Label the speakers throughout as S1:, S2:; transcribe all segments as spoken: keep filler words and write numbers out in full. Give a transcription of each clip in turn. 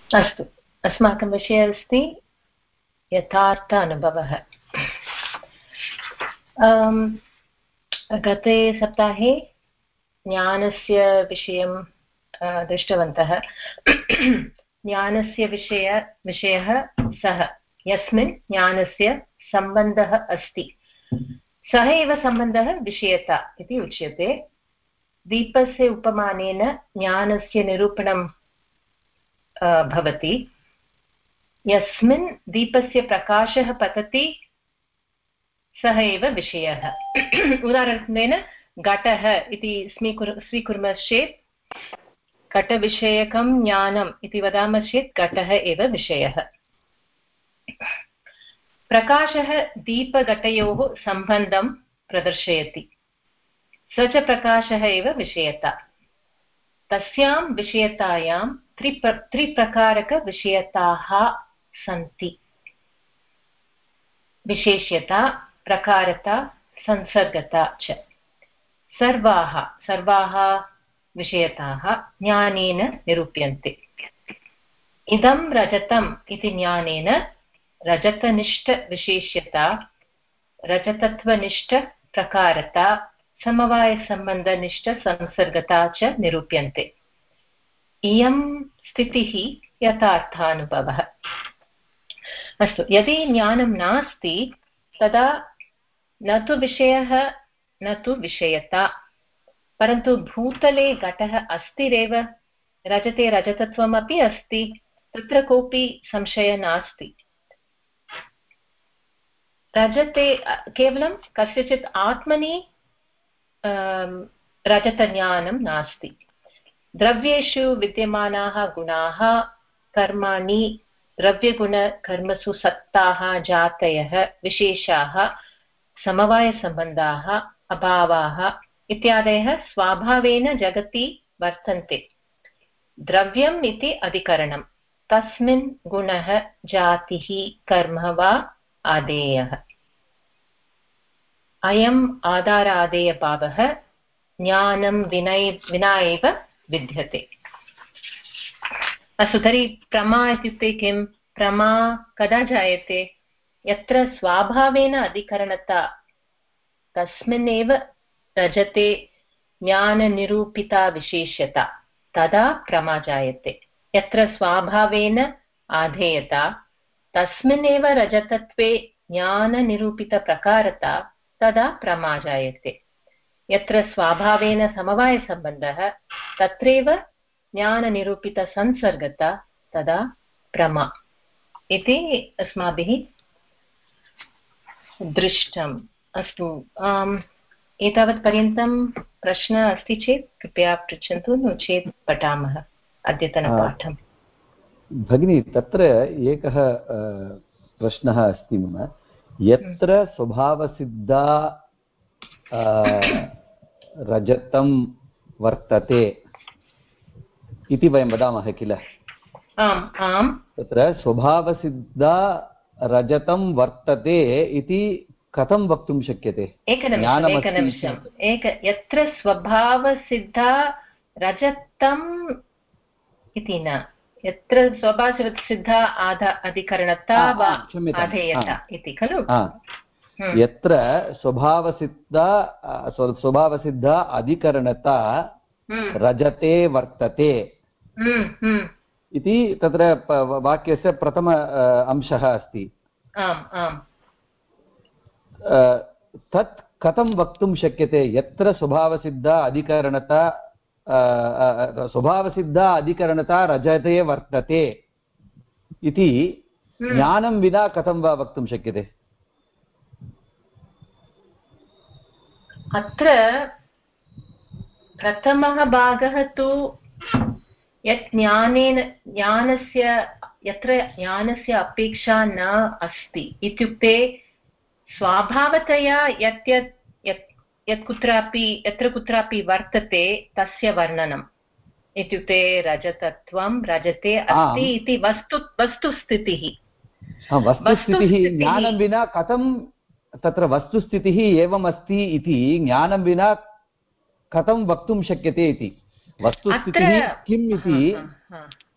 S1: अस्तु, अस्माकं विषयः अस्ति यथार्थ अनुभवः। गते सप्ताहे ज्ञानस्य विषयं दृष्टवन्तः। ज्ञानस्य विषय विषयः सः यस्मिन् ज्ञानस्य सम्बन्धः अस्ति, सः एव सम्बन्धः विषयता इति उच्यते। दीपस्य उपमानेन ज्ञानस्य निरूपणं भवति। यस्मिन् दीपस्य प्रकाशः पतति सः एव विषयः। उदाहरणेन घटः इति स्वीकुर् स्वीकुर्मः चेत् घटविषयकं ज्ञानम् इति वदामः चेत् घटः एव विषयः। प्रकाशः दीपघटयोः सम्बन्धं प्रदर्शयति, स च प्रकाशः एव विषयता। तस्यां विषयतायां त्रिप्र त्रिप्रकारकविषयताः सन्ति: विशेष्यता, प्रकारता, संसर्गता च। सर्वाः सर्वाः विषयताः ज्ञानेन निरूप्यन्ते। इदं रजतम् इति ज्ञानेन रजतनिष्ठविशेष्यता, रजतत्वनिष्ठप्रकारता, समवायसम्बन्धनिष्ठसंसर्गता च निरूप्यन्ते। इयं स्थितिः यथार्थानुभवः। अस्तु, यदि ज्ञानं नास्ति तदा न तु विषयः न तु विषयता, परन्तु भूतले घटः अस्तिरेव, रजते रजतत्वमपि अस्ति, तत्र कोऽपि संशयः नास्ति। रजते केवलं कस्यचित् आत्मनि रजतज्ञानं नास्ति। द्रव्येषु विद्यमानाः गुणाः, कर्माणि, द्रव्यगुणकर्मसु सत्ताः, जातयः, विशेषाः, समवायसम्बन्धाः, अभावाः इत्यादयः स्वाभावेन जगति वर्तन्ते। द्रव्यम् इति अधिकरणं, तस्मिन् गुणः, जातिः, कर्म वा आदेयः। अयम् आधारादेयभावः ज्ञानं विनय विना एव विद्यते। अस्तु, तर्हि प्रमा इत्युक्ते किं? प्रमा कदा जायते? यत्र स्वाभावेन अधिकरणता, तस्मिन्नेव रजते ज्ञाननिरूपिता विशेष्यता, तदा प्रमा जायते। यत्र स्वाभावेन आधेयता, तस्मिन्नेव रजतत्वे ज्ञाननिरूपितप्रकारता, तदा प्रमा जायते। यत्र स्वाभावेन समवायसम्बन्धः, तत्रैव ज्ञाननिरूपितसंसर्गता, तदा प्रमा इति अस्माभिः दृष्टम्। अस्तु, एतावत्पर्यन्तं प्रश्नः अस्ति चेत् कृपया पृच्छन्तु, नो चेत् पठामः अद्यतनपाठम्।
S2: भगिनी, तत्र एकः प्रश्नः अस्ति मम। यत्र स्वभावसिद्धा रजतं वर्तते इति वयं वदामः किल?
S1: आम् आम्।
S2: तत्र स्वभावसिद्धा रजतं वर्तते इति कथं वक्तुं शक्यते?
S1: एकनिमिषम् एकनिमिषम् एक यत्र स्वभावसिद्धा रजतम् इति न, यत्र स्वभावसिद्धा आधा अधिकरणता वा आधेयता इति खलु?
S2: यत्र स्वभावसिद्धा स्वभावसिद्धा अधिकरणता रजते वर्तते इति तत्र वाक्यस्य प्रथम अंशः अस्ति।
S1: आम् आम्।
S2: तत् कथं वक्तुं शक्यते? यत्र स्वभावसिद्धा अधिकरणता स्वभावसिद्धा अधिकरणता रजते वर्तते इति ज्ञानं विना कथं वा वक्तुं शक्यते?
S1: अत्र प्रथमः भागः तु यत् ज्ञानेन ज्ञानस्य यत्र ज्ञानस्य अपेक्षा न अस्ति इत्युक्ते स्वाभावतया यत् यत् यत् यत् कुत्रापि यत्र कुत्रापि वर्तते तस्य वर्णनम् इत्युक्ते रजतत्वं रजते अस्ति इति वस्तु वस्तुस्थितिः।
S2: वस्तुस्थितिः ज्ञानं विना कथं तत्र वस्तुस्थितिः एवम् अस्ति इति ज्ञानं विना कथं वक्तुं शक्यते इति? वस्तुस्थितिः किम् इति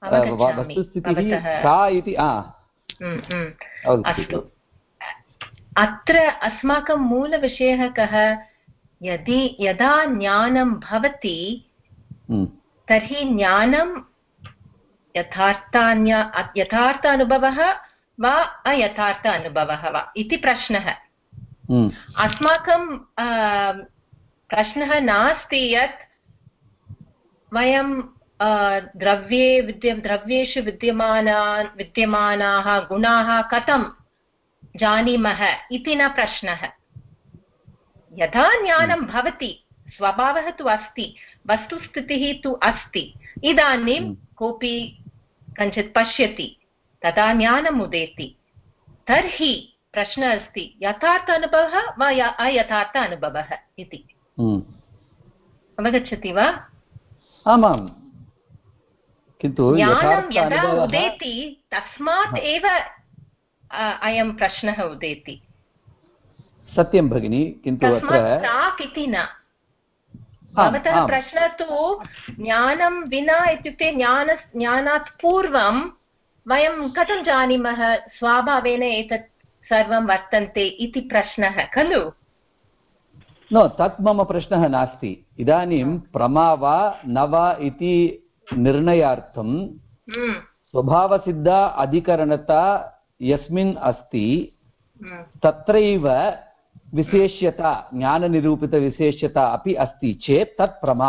S2: वस्तुस्थितिः सा इति
S1: अस्तु। अत्र अस्माकं मूलविषयः कः? यदि यदा ज्ञानं भवति तर्हि ज्ञानं यथार्थान्य यथार्थ अनुभवः वा अयथार्थ अनुभवः वा इति प्रश्नः। अस्माकं प्रश्नः नास्ति यत् वयं द्रव्ये विद्य द्रव्येषु विद्यमाना विद्यमानाः गुणाः कथं जानीमः इति न प्रश्नः। यदा ज्ञानं भवति स्वभावः तु अस्ति, वस्तुस्थितिः तु अस्ति, इदानीं कोऽपि कञ्चित् पश्यति, तदा ज्ञानम् उदेति, तर्हि प्रश्नः अस्ति यथार्थ अनुभवः वा अयथार्थ अनुभवः इति। अवगच्छति वा?
S2: आमां, किन्तु
S1: ज्ञानं यदा उदेति तस्मात् एव अयं प्रश्नः उदेति।
S2: सत्यं भगिनि, किन्तु अत्र
S1: प्राक् इति न। भवतः प्रश्नः तु ज्ञानं विना इत्युक्ते ज्ञान ज्ञानात् पूर्वं वयं कथं जानीमः स्वभावेन एतत् सर्वं वर्तन्ते इति प्रश्नः खलु?
S2: न, तत् मम प्रश्नः नास्ति। इदानीं प्रमा वा न वा इति निर्णयार्थं स्वभावसिद्धा अधिकरणता यस्मिन् अस्ति तत्रैव विशेष्यता, ज्ञाननिरूपितविशेष्यता अपि अस्ति चेत् तत् प्रमा।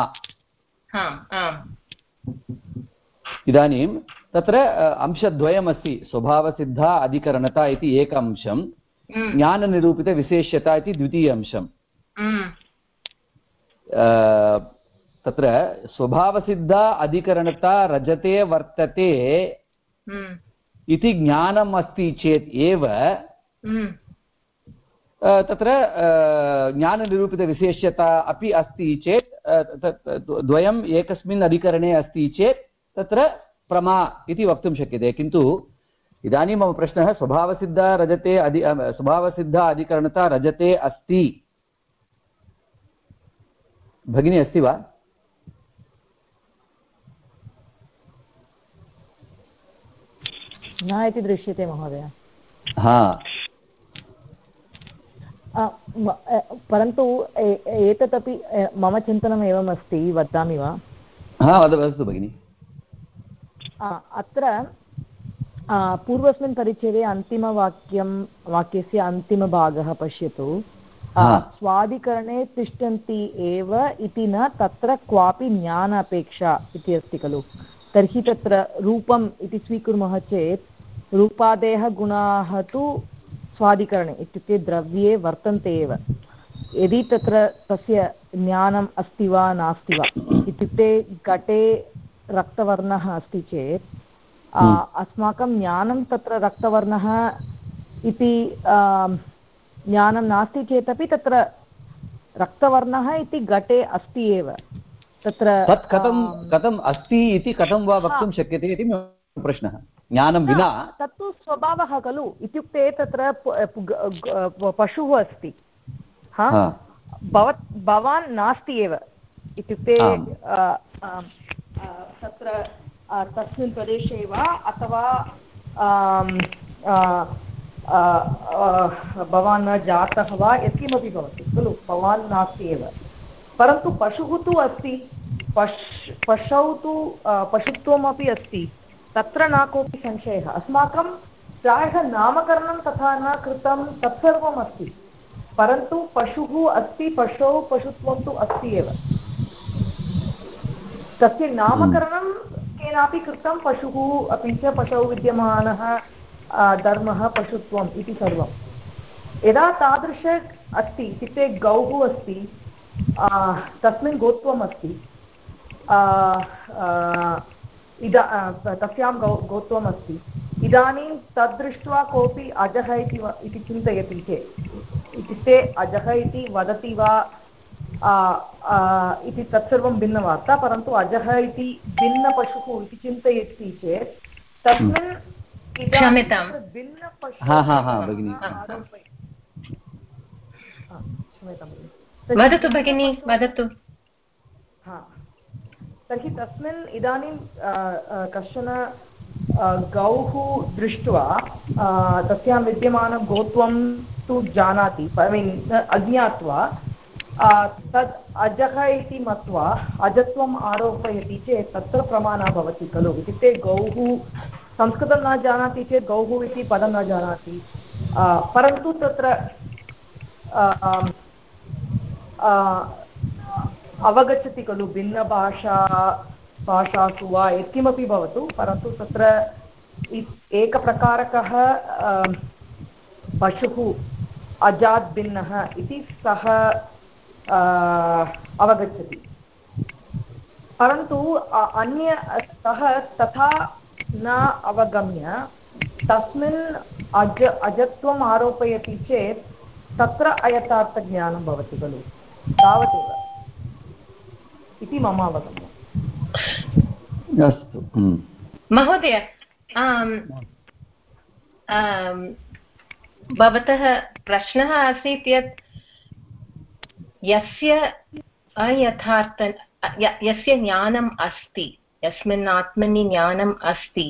S2: इदानीं तत्र अंशद्वयमस्ति, स्वभावसिद्धा अधिकरणता इति एक अंशं, ज्ञाननिरूपितविशेष्यता इति द्वितीय अंशं। तत्र स्वभावसिद्धा अधिकरणता रजते वर्तते इति ज्ञानम् अस्ति चेत् एव तत्र ज्ञाननिरूपितविशेष्यता अपि अस्ति चेत् द्वयम् एकस्मिन् अधिकरणे अस्ति चेत् तत्र प्रमा इति वक्तुं शक्यते। किन्तु इदानीं मम प्रश्नः स्वभावसिद्धा रजते अधि स्वभावसिद्धा अधिकरणता रजते अस्ति, भगिनी अस्ति वा?
S3: न इति दृश्यते महोदय।
S2: हा,
S3: परन्तु एतदपि मम चिन्तनम् एवम् अस्ति, वदामि वा?
S2: हा, वदतु भगिनि।
S3: अत्र पूर्वस्मिन् परिच्छेदे अन्तिमवाक्यं वाक्यस्य अन्तिमभागः पश्यतु। स्वादिकरणे तिष्ठन्ति एव इति न तत्र क्वापि ज्ञान अपेक्षा इति अस्ति खलु। तर्हि तत्र रूपम् इति स्वीकुर्मः चेत् रूपादेः गुणाः तु स्वादिकरणे इत्युक्ते द्रव्ये वर्तन्ते एव। यदि तत्र तस्य ज्ञानम् अस्ति वा नास्ति वा इत्युक्ते घटे रक्तवर्णः अस्ति चेत् अस्माकं ज्ञानं तत्र रक्तवर्णः इति ज्ञानं नास्ति चेदपि तत्र रक्तवर्णः इति घटे अस्ति एव। तत्र
S2: तत् कथं कथम् अस्ति इति कथं वा वक्तुं शक्यते इति प्रश्नः। ज्ञानं विना
S3: तत्तु स्वभावः खलु। इत्युक्ते तत्र पशुः अस्ति, हा, भवत् भवान् नास्ति एव, इत्युक्ते तत्र तस्मिन् प्रदेशे वा अथवा भवान् न जातः वा यत्किमपि भवति खलु, भवान् नास्ति एव। परन्तु पशुः तु अस्ति, पश् पशौ तु पशुत्वमपि अस्ति, तत्र न कोऽपि संशयः। अस्माकं प्रायः नामकरणं तथा न कृतं, तत्सर्वम् अस्ति, परन्तु पशुः अस्ति, पशौ पशुत्वं तु अस्ति एव। तस्य नामकरणं केनापि कृतं, पशुः अपि च पशौ विद्यमानः धर्मः पशुत्वम् इति सर्वं। यदा तादृश अस्ति इत्युक्ते गौः अस्ति, तस्मिन् गोत्वम् अस्ति, इदा तस्यां गौ गोत्वम् अस्ति, इदानीं तद्दृष्ट्वा कोऽपि अजः इति इति चिन्तयति चेत्, इत्युक्ते अजः इति वदति वा इति तत्सर्वं भिन्नवार्ता, परन्तु अजः इति भिन्नपशुः इति चिन्तयति चेत् तस्मिन्
S1: क्षम्यतां
S3: वदतु
S1: भगिनी, वदतु।
S3: तर्हि तस्मिन् इदानीं कश्चन गौः दृष्ट्वा तस्यां विद्यमानं गोत्वं तु जानाति, ऐ मीन् अज्ञात्वा तद् अजः इति मत्वा अजत्वम् आरोपयति चेत् तत्र प्रमाणः भवति खलु। इत्युक्ते गौः संस्कृतं न जानाति चेत् गौः इति पदं न जानाति, परन्तु तत्र अवगच्छति खलु भिन्नभाषा भाषासु वा यत्किमपि भवतु, परन्तु तत्र एकप्रकारकः पशुः अजात् भिन्नः इति सः अवगच्छति, परन्तु अन्य सः तथा न अवगम्य तस्मिन् अज अजत्वम् आरोपयति चेत् तत्र अयथार्थज्ञानं भवति खलु, तावदेव इति मम अवगमनम्।
S2: अस्तु
S1: महोदय, भवतः प्रश्नः आसीत् यत् यस्य अयथार्थ यस्य ज्ञानम् अस्ति, यस्मिन् आत्मनि ज्ञानम् अस्ति,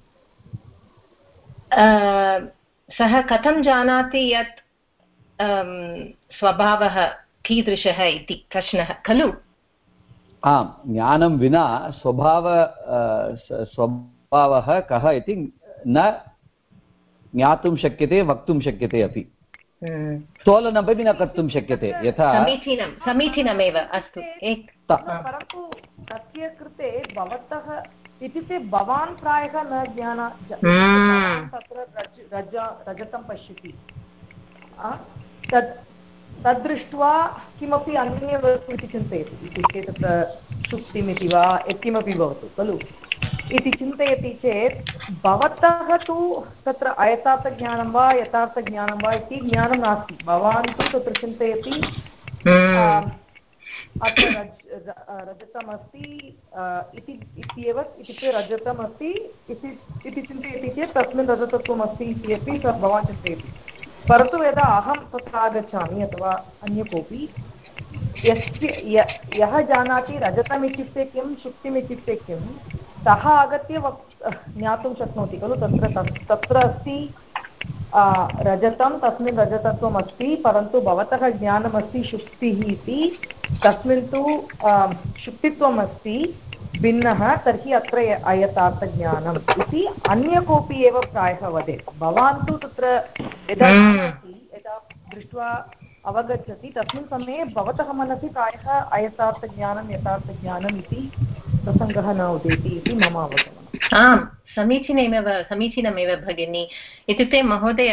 S1: सः कथं जानाति यत् स्वभावः कीदृशः इति प्रश्नः खलु?
S2: आम्, ज्ञानं विना स्वभाव स्वभावः कः इति न ज्ञातुं शक्यते, वक्तुं शक्यते अपि, तोलनमपि न कर्तुं शक्यते। यथा
S1: समीचीनं समीचीनमेव अस्तु।
S3: परन्तु तस्य कृते भवतः इत्युक्ते भवान् प्रायः न ज्ञाना तत्र रज रजतं पश्यति, तत् तद्दृष्ट्वा किमपि अन्य वस्तु इति चिन्तयति, इत्युक्ते तत्र सुप्तिमिति वा यत्किमपि भवतु खलु इति चिन्तयति चेत् भवतः तु तत्र अयथार्थज्ञानं वा यथार्थज्ञानं वा इति ज्ञानं नास्ति। भवान् तु तत्र चिन्तयति अत्र रज रजतमस्ति इत्येव, इत्युक्ते रजतमस्ति इति चिन्तयति चेत् तस्मिन् रजतत्वमस्ति इति अपि भवान् चिन्तयति, परन्तु यदा अहं तत्र आगच्छामि अथवा अन्य कोऽपि यस्य यः जानाति रजतम् इत्युक्ते किं, शुक्तिम् इत्युक्ते किं, सः आगत्य वक् ज्ञातुं शक्नोति खलु। तत्र तत्र अस्ति रजतं, तस्मिन् रजतत्वम् अस्ति, परन्तु भवतः ज्ञानमस्ति शुक्तिः इति, तस्मिन् तु शुक्तित्वम् अस्ति भिन्नः, तर्हि अत्र अयथार्थज्ञानम् इति अन्य कोऽपि एव प्रायः वदेत्। भवान् तु तत्र यदा यदा दृष्ट्वा अवगच्छति तस्मिन् समये भवतः मनसि प्रायः अयथार्थज्ञानं यथार्थज्ञानम् इति प्रसङ्गः न उदेति इति मम अवगमनम्।
S1: आम्, समीचीनमेव समीचीनमेव भगिनी। इत्युक्ते महोदय,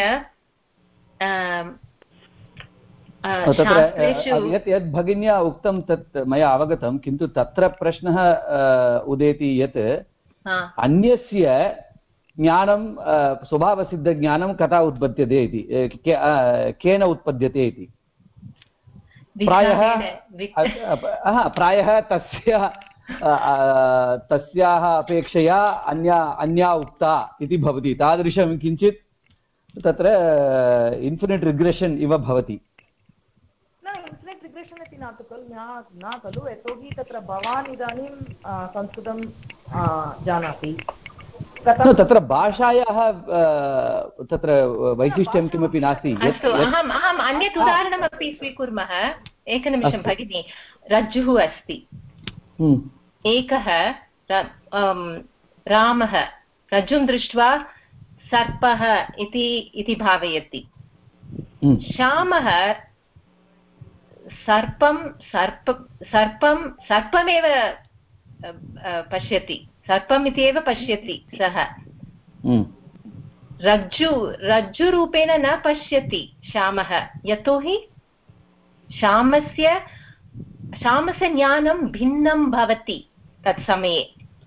S2: तत्र यत् यद् भगिन्या उक्तं तत् मया अवगतं, किन्तु तत्र प्रश्नः उदेति यत् अन्यस्य ज्ञानं स्वभावसिद्धज्ञानं कदा उत्पद्यते इति, केन उत्पद्यते इति। प्रायः प्रायः तस्य तस्याः अपेक्षया अन्या अन्या उक्ता इति भवति, तादृशं किञ्चित् तत्र इन्फिनिट् रिग्रेशन् इव भवति।
S3: न इन्फिनिट् रिग्रेशन् इति न तु खलु न खलु, यतोहि तत्र भवान् इदानीं संस्कृतं जानाति,
S2: तत्र भाषायाः तत्र वैशिष्ट्यं किमपि नास्ति।
S1: अस्तु, अहम् अहम् अन्यत् उदाहरणमपि स्वीकुर्मः। एकनिमिषं भगिनि। रज्जुः अस्ति, एकः रामः रज्जुं दृष्ट्वा सर्पः इति इति भावयति, श्यामः सर्पं सर्प सर्पं सर्पमेव पश्यति, सर्पम् इति एव पश्यति सः, रज्जु रज्जुरूपेण न पश्यति श्यामः, यतोहि श्यामस्य श्यामस्य ज्ञानं भिन्नं भवति तत्समये।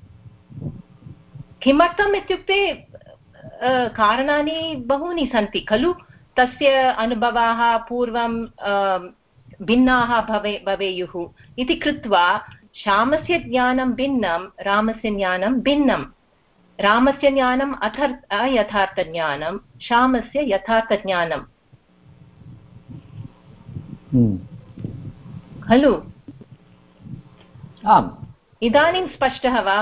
S1: किमर्थम् इत्युक्ते कारणानि बहूनि सन्ति खलु, तस्य अनुभवाः पूर्वं भिन्नाः भवे भवेयुः इति कृत्वा श्यामस्य ज्ञानं भिन्नं, रामस्य ज्ञानं भिन्नं। रामस्य ज्ञानम् अथर् अयथार्थज्ञानं, श्यामस्य यथार्थज्ञानम् खलु।
S2: आम्,
S1: इदानीं स्पष्टः वा?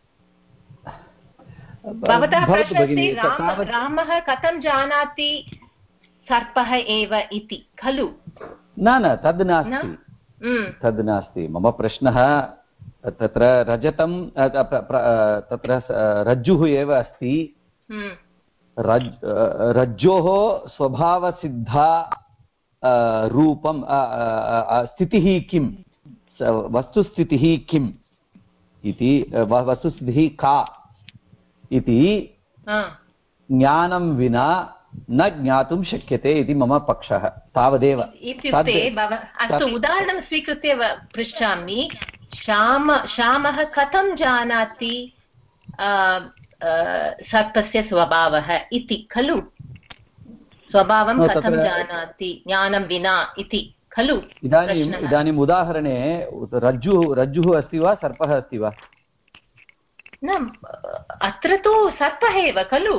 S1: भवतः प्रश्नः अस्ति राम रामः कथं जानाति सर्पः एव इति खलु?
S2: न न तद् नास्ति, तद् नास्ति। मम प्रश्नः तत्र रजतं तत्र रज्जुः एव अस्ति, रज् रज्जोः स्वभावसिद्धा रूपं स्थितिः किं, वस्तुस्थितिः किम् इति, वस्तुस्थितिः का इति ज्ञानं विना न ज्ञातुं शक्यते इति मम पक्षः, तावदेव।
S1: इत्युक्ते अस्तु, उदाहरणं स्वीकृत्य पृच्छामि, श्याम श्यामः कथं जानाति सर्पस्य स्वभावः इति खलु? स्वभावं कथं जानाति ज्ञानं विना इति खलु?
S2: इदानीम् इदानीम् उदाहरणे रज्जुः रज्जुः अस्ति वा सर्पः अस्ति वा?
S1: न, अत्र तु सर्पः एव खलु?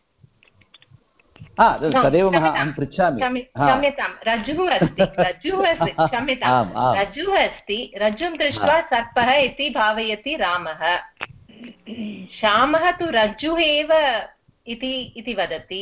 S2: तदेव अहं पृच्छामि।
S1: क्षम्यतां, रज्जुः अस्ति, रज्जुः अस्ति, क्षम्यतां, रज्जुः अस्ति, रज्जुं दृष्ट्वा सर्पः इति भावयति रामः। श्यामः तु रज्जुः एव इति वदति।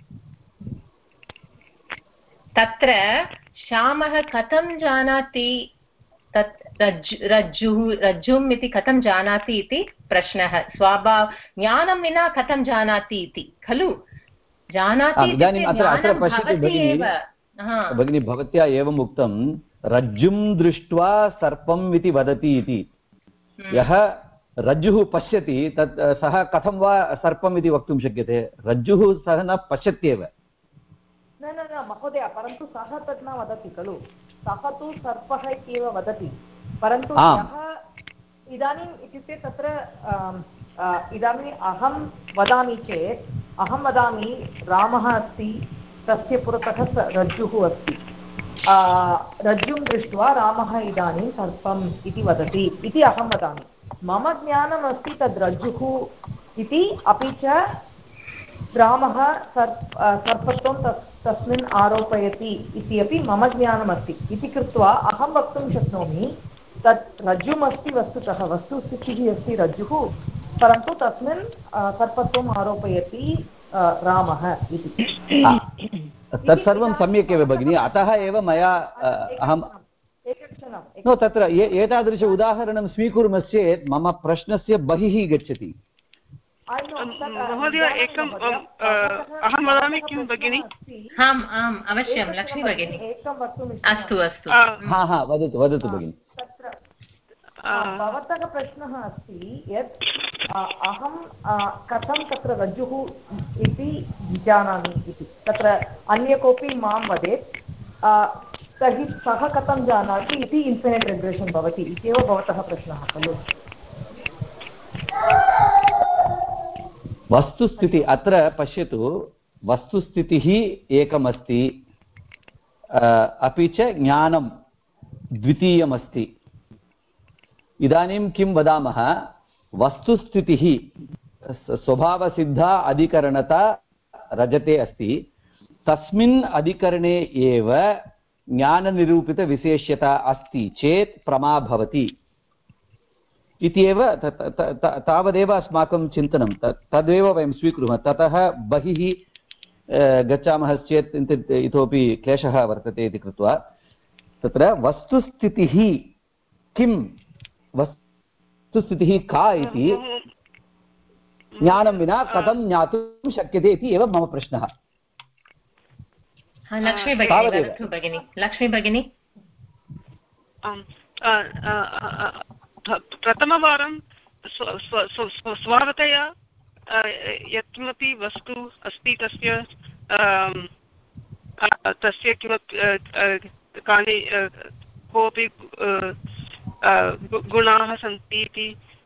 S1: तत्र श्यामः कथं जानाति तत् रज्जु रज्जुः रज्जुम् इति कथं जानाति इति प्रश्नः। स्वभाव ज्ञानं विना कथं जानाति इति खलु? जानाति
S2: इदानीम् अत्र अत्र पश्यतु भगिनी, भगिनी भवत्या एवम् उक्तं रज्जुं दृष्ट्वा सर्पम् इति वदति इति। यः रज्जुः पश्यति तत् सः कथं वा सर्पम् इति वक्तुं शक्यते? रज्जुः सः न पश्यत्येव।
S3: न न न महोदय, परन्तु सः तत् न वदति खलु, सः तु सर्पः इत्येव वदति, परन्तु यः इदानीम् इत्युक्ते तत्र इदानीम् अहं वदामि चेत् अहं वदामि रामः अस्ति, तस्य पुरतः रज्जुः अस्ति, रज्जुं दृष्ट्वा रामः इदानीं सर्पम् इति वदति इति अहं वदामि। मम ज्ञानम् अस्ति तद् रज्जुः इति, अपि च रामः सर्प सर्पत्वं तस् तस्मिन् आरोपयति इति अपि मम ज्ञानमस्ति इति कृत्वा अहं वक्तुं शक्नोमि तत् रज्जुमस्ति, वस्तुतः वस्तुस्थितिः अस्ति रज्जुः, परन्तु तस्मिन् सर्पत्वम् आरोपयति रामः इति।
S2: तत्सर्वं सम्यक् एव भगिनि, अतः एव मया अहं नो तत्र एतादृश उदाहरणं स्वीकुर्मश्चेत् मम प्रश्नस्य बहिः गच्छति।
S4: महोदय एकम् अहं वदामि किं भगिनि?
S1: आम् आम् अवश्यं लक्ष्मी भगिनी। अस्तु अस्तु,
S2: हा हा वदतु वदतु भगिनि।
S3: तत्र भवतः प्रश्नः अस्ति यत् अहं कथं तत्र रज्जुः इति जानामि इति, तत्र अन्य कोऽपि मां वदेत् तर्हि सः कथं जानाति इति इन्फिनिट् रिग्रेशन् भवति इत्येव भवतः प्रश्नः खलु?
S2: वस्तुस्थितिः अत्र पश्यतु, वस्तुस्थितिः एकमस्ति, अपि च ज्ञानं द्वितीयमस्ति। इदानीं किं वदामः? वस्तुस्थितिः स्वभावसिद्धा अधिकरणता रजते अस्ति, तस्मिन् अधिकरणे एव ज्ञाननिरूपितविशेष्यता अस्ति चेत् प्रमा भवति इति एव तावदेव अस्माकं चिन्तनं। तदेव वयं स्वीकुर्मः। ततः बहिः गच्छामः चेत् इतोपि क्लेशः वर्तते इति कृत्वा तत्र वस्तुस्थितिः किं, वस्तुस्थितिः का इति ज्ञानं विना कथं ज्ञातुं शक्यते इति एव मम प्रश्नः।
S1: लक्ष्मी भगिनी, लक्ष्मी भगिनी
S4: प्रथमवारं स्वभावतया यत्किमपि वस्तु अस्ति तस्य तस्य किमपि कानि कोऽपि गुणाः सन्ति इति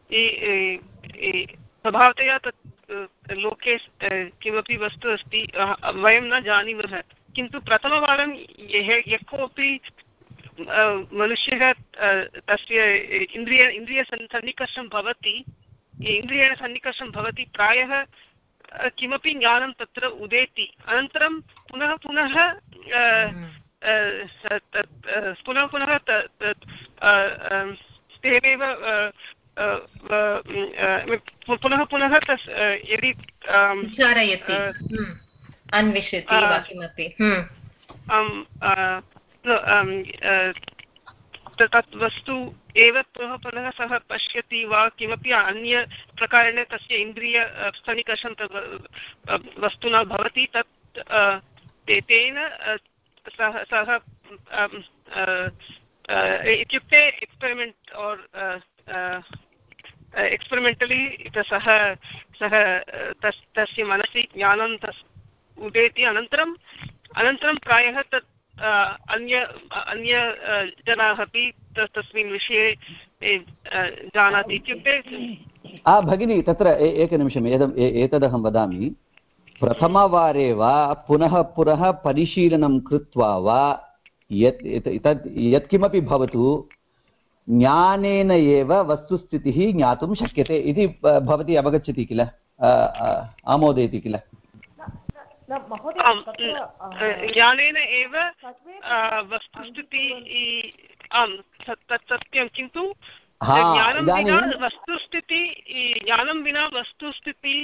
S4: स्वभावतया तत् लोके किमपि वस्तु अस्ति वयं न जानीमः, किन्तु प्रथमवारं यः यः कोऽपि मनुष्यः तस्य इन्द्रिय इन्द्रियसन्निकर्षं भवति इन्द्रियेण सन्निकर्षं भवति, प्रायः किमपि ज्ञानं तत्र उदेति, अनन्तरं पुनः पुनः पुनः पुनः तेनैव पुनः पुनः तस् यदि
S1: विचारयति अन्विष्यति वा किमपि
S4: तत् वस्तु एव पुनः पुनः सः पश्यति वा किमपि अन्य प्रकारेण तस्य इन्द्रिय सन्निकर्षं वस्तुना भवति तत् तेन सः सः इत्युक्ते एक्स्पेरिमेण्ट् और् एक्स्पेरिमेण्टलि सः सः तस् तस्य मनसि ज्ञानं तस् उदेति अनन्तरम् अनन्तरं प्रायः तत् अन्य अन्य जनाः अपि तस्मिन् विषये जानाति इत्युक्ते
S2: भगिनी तत्र एकनिमिषम् एतद् एतदहं वदामि प्रथमवारे वा पुनः पुनः परिशीलनं कृत्वा वा यत् तत् यत्किमपि भवतु ज्ञानेन एव वस्तुस्थितिः ज्ञातुं शक्यते इति भवती अवगच्छति किल आमोदयति किल
S4: ज्ञानेन एव वस्तुस्थितिः आम् तत् सत्यं किन्तु ज्ञानं विना वस्तुस्थितिः ज्ञानं विना वस्तुस्थितिः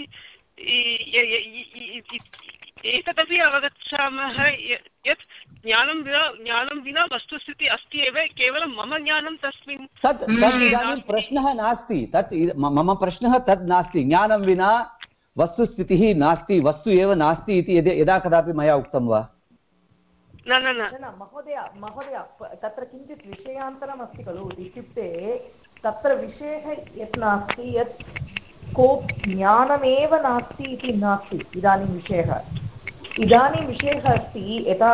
S4: एतदपि अवगच्छामः यत् ज्ञानं विना ज्ञानं विना वस्तुस्थितिः अस्ति एव केवलं मम ज्ञानं तस्मिन्
S2: तत् इदानीं प्रश्नः नास्ति तत् मम प्रश्नः तद् नास्ति ज्ञानं विना वस्तुस्थितिः नास्ति वस्तु एव नास्ति इति यदा कदापि मया उक्तं वा
S4: न न
S3: न महोदय महोदय तत्र किञ्चित् विषयान्तरम् अस्ति खलु इत्युक्ते तत्र विषयः यत् नास्ति यत् को ज्ञानमेव नास्ति इति नास्ति इदानीं विषयः इदानीं विषयः अस्ति यथा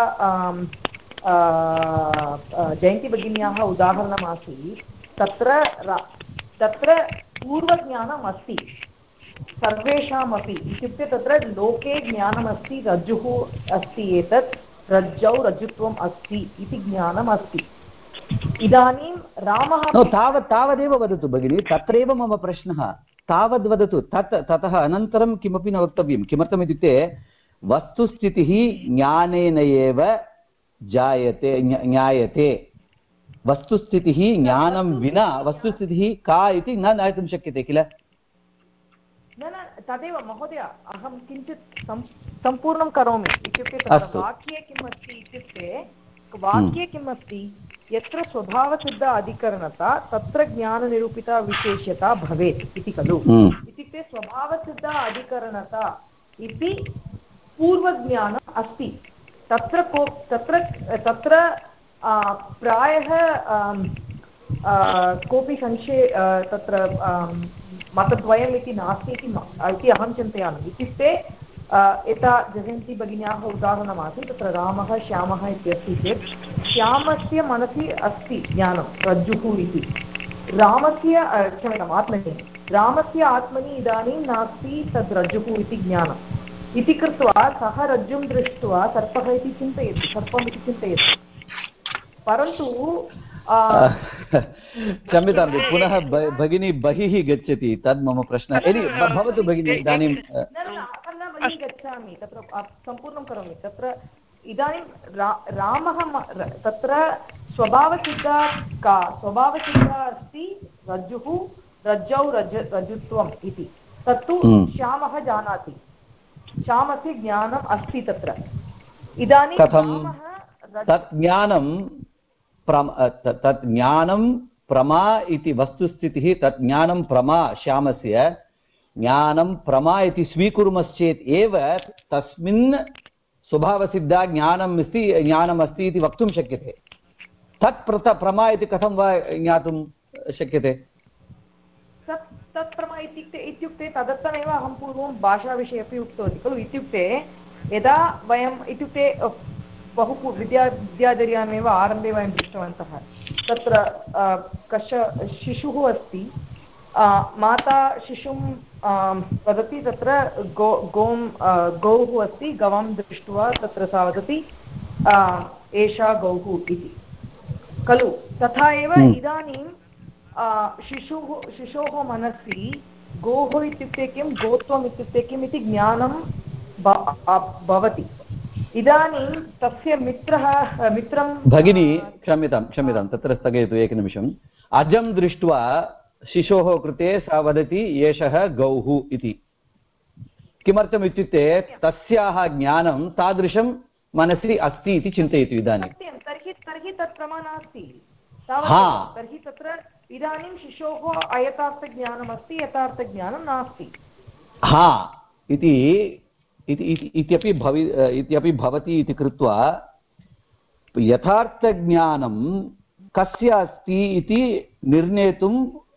S3: जयन्ती भगिन्याः उदाहरणमासीत् तत्र तत्र पूर्वज्ञानम् अस्ति सर्वेषामपि इत्युक्ते तत्र लोके ज्ञानमस्ति रज्जुः अस्ति एतत् रज्जौ रज्जुत्वम् अस्ति इति ज्ञानम् अस्ति इदानीं रामः
S2: तावत् तावदेव वदतु भगिनी तत्रैव मम प्रश्नः तावद् वदतु तत् ततः अनन्तरं किमपि न वक्तव्यं किमर्थम् इत्युक्ते वस्तुस्थितिः ज्ञानेन एव जायते ज्ञायते वस्तुस्थितिः ज्ञानं विना वस्तुस्थितिः का इति न ज्ञातुं शक्यते किल
S3: न न तदेव महोदय अहं किञ्चित् सम्पूर्णं करोमि इत्युक्ते तत्र वाक्ये किम् अस्ति इत्युक्ते वाक्ये किम् अस्ति यत्र स्वभावसिद्ध अधिकरणता तत्र ज्ञाननिरूपिता विशेष्यता भवेत् इति खलु इत्युक्ते स्वभावसिद्ध अधिकरणता इति पूर्वज्ञानम् अस्ति तत्र को तत्र तत्र प्रायः कोऽपि संशय तत्र मतद्वयम् इति नास्ति इति अहं चिन्तयामि इत्युक्ते यथा जयन्ती भगिन्याः उदाहरणमासीत् तत्र रामः श्यामः इत्यस्ति चेत् श्यामस्य मनसि अस्ति ज्ञानं रज्जुः इति रामस्य क्षम्यताम् आत्मनि रामस्य आत्मनि इदानीं नास्ति तद् रज्जुः इति ज्ञानम् इति कृत्वा सः रज्जुं दृष्ट्वा सर्पः इति चिन्तयति सर्पम् इति चिन्तयति परन्तु
S2: क्षम्यतां पुनः भगिनी बहिः गच्छति तद् मम प्रश्नः यदि भवतु भगिनी इदानीं
S3: बहिः गच्छामि तत्र सम्पूर्णं करोमि तत्र इदानीं रामः तत्र स्वभावसिद्धा का स्वभावसिद्धा अस्ति रज्जुः रज्जौ रज रज्जुत्वम् इति तत्तु श्यामः जानाति श्यामस्य ज्ञानम् अस्ति तत्र इदानीं
S2: तत् ज्ञानं तत् ज्ञानं प्रमा इति वस्तुस्थितिः तत् ज्ञानं प्रमा श्यामस्य ज्ञानं प्रमा इति स्वीकुर्मश्चेत् एव तस्मिन् स्वभावसिद्धा ज्ञानम् अस्ति ज्ञानमस्ति इति वक्तुं शक्यते तत् प्रत प्रमा इति कथं वा ज्ञातुं शक्यते
S3: तत् तत् प्रमा इत्युक्ते इत्युक्ते तदर्थमेव अहं पूर्वं भाषाविषये अपि उक्तवती खलु इत्युक्ते यदा वयम् इत्युक्ते बहु विद्या विद्याधर्यामेव आरम्भे वयं दृष्टवन्तः तत्र कश शिशुः अस्ति माता शिशुं वदति तत्र गो गों गौः अस्ति गवां दृष्ट्वा तत्र सा वदति एषा गौः इति खलु तथा एव इदानीं शिशुः शिशोः मनसि गोः इत्युक्ते किं गोत्वम् इत्युक्ते किम् इति ज्ञानं भवति इदानीं तस्य मित्रः मित्रं
S2: भगिनी क्षम्यतां क्षम्यतां तत्र स्थगयतु एकनिमिषम् अजं दृष्ट्वा शिशोः कृते सा वदति एषः गौः इति। किमर्थम् इत्युक्ते तस्याः ज्ञानं तादृशं मनसि अस्ति इति चिन्तयतु इदानीं।
S3: तर्हि तर्हि तत् प्रमा नास्ति तावदेव। तर्हि तत्र इदानीं शिशोः अयथार्थज्ञानमस्ति, यथार्थज्ञानं नास्ति।
S2: हा इति इत्यपि भवि इत्यपि भवति इति कृत्वा यथार्थज्ञानं कस्य अस्ति इति निर्णेतुं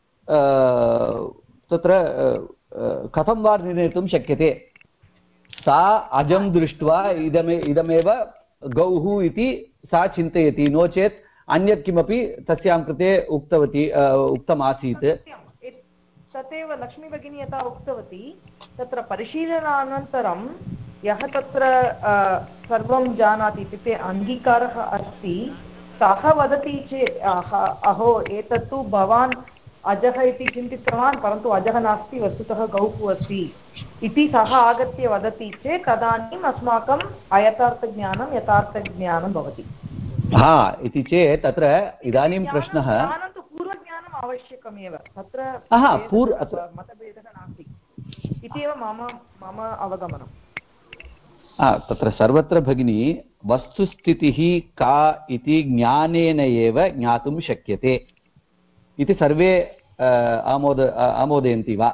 S2: तत्र कथं वा निर्णेतुं शक्यते। सा अजं दृष्ट्वा इदमे इदमेव गौः इति सा चिन्तयति, नो चेत् अन्यत् किमपि तस्यां कृते उक्तवती उक्तमासीत्।
S3: तथैव लक्ष्मी भगिनी यथा उक्तवती, तत्र परिशीलनानन्तरं यः तत्र सर्वं जानाति इत्युक्ते अङ्गीकारः अस्ति, सः वदति चेत् अहो एतत्तु भवान् अजः इति चिन्तितवान्, परन्तु अजः नास्ति, वस्तुतः गौः अस्ति इति सः आगत्य वदति चेत् तदानीम् अस्माकम् अयथार्थज्ञानं यथार्थज्ञानं भवति।
S2: हा इति चेत् तत्र इदानीं प्रश्नः
S3: पूर्वज्ञानम् आवश्यकमेव, तत्र मतभेदः नास्ति इत्येव मम मम अवगमनम्।
S2: तत्र सर्वत्र भगिनी वस्तुस्थितिः का इति ज्ञानेन एव ज्ञातुं शक्यते इति सर्वे आमोद आमोदयन्ति वा?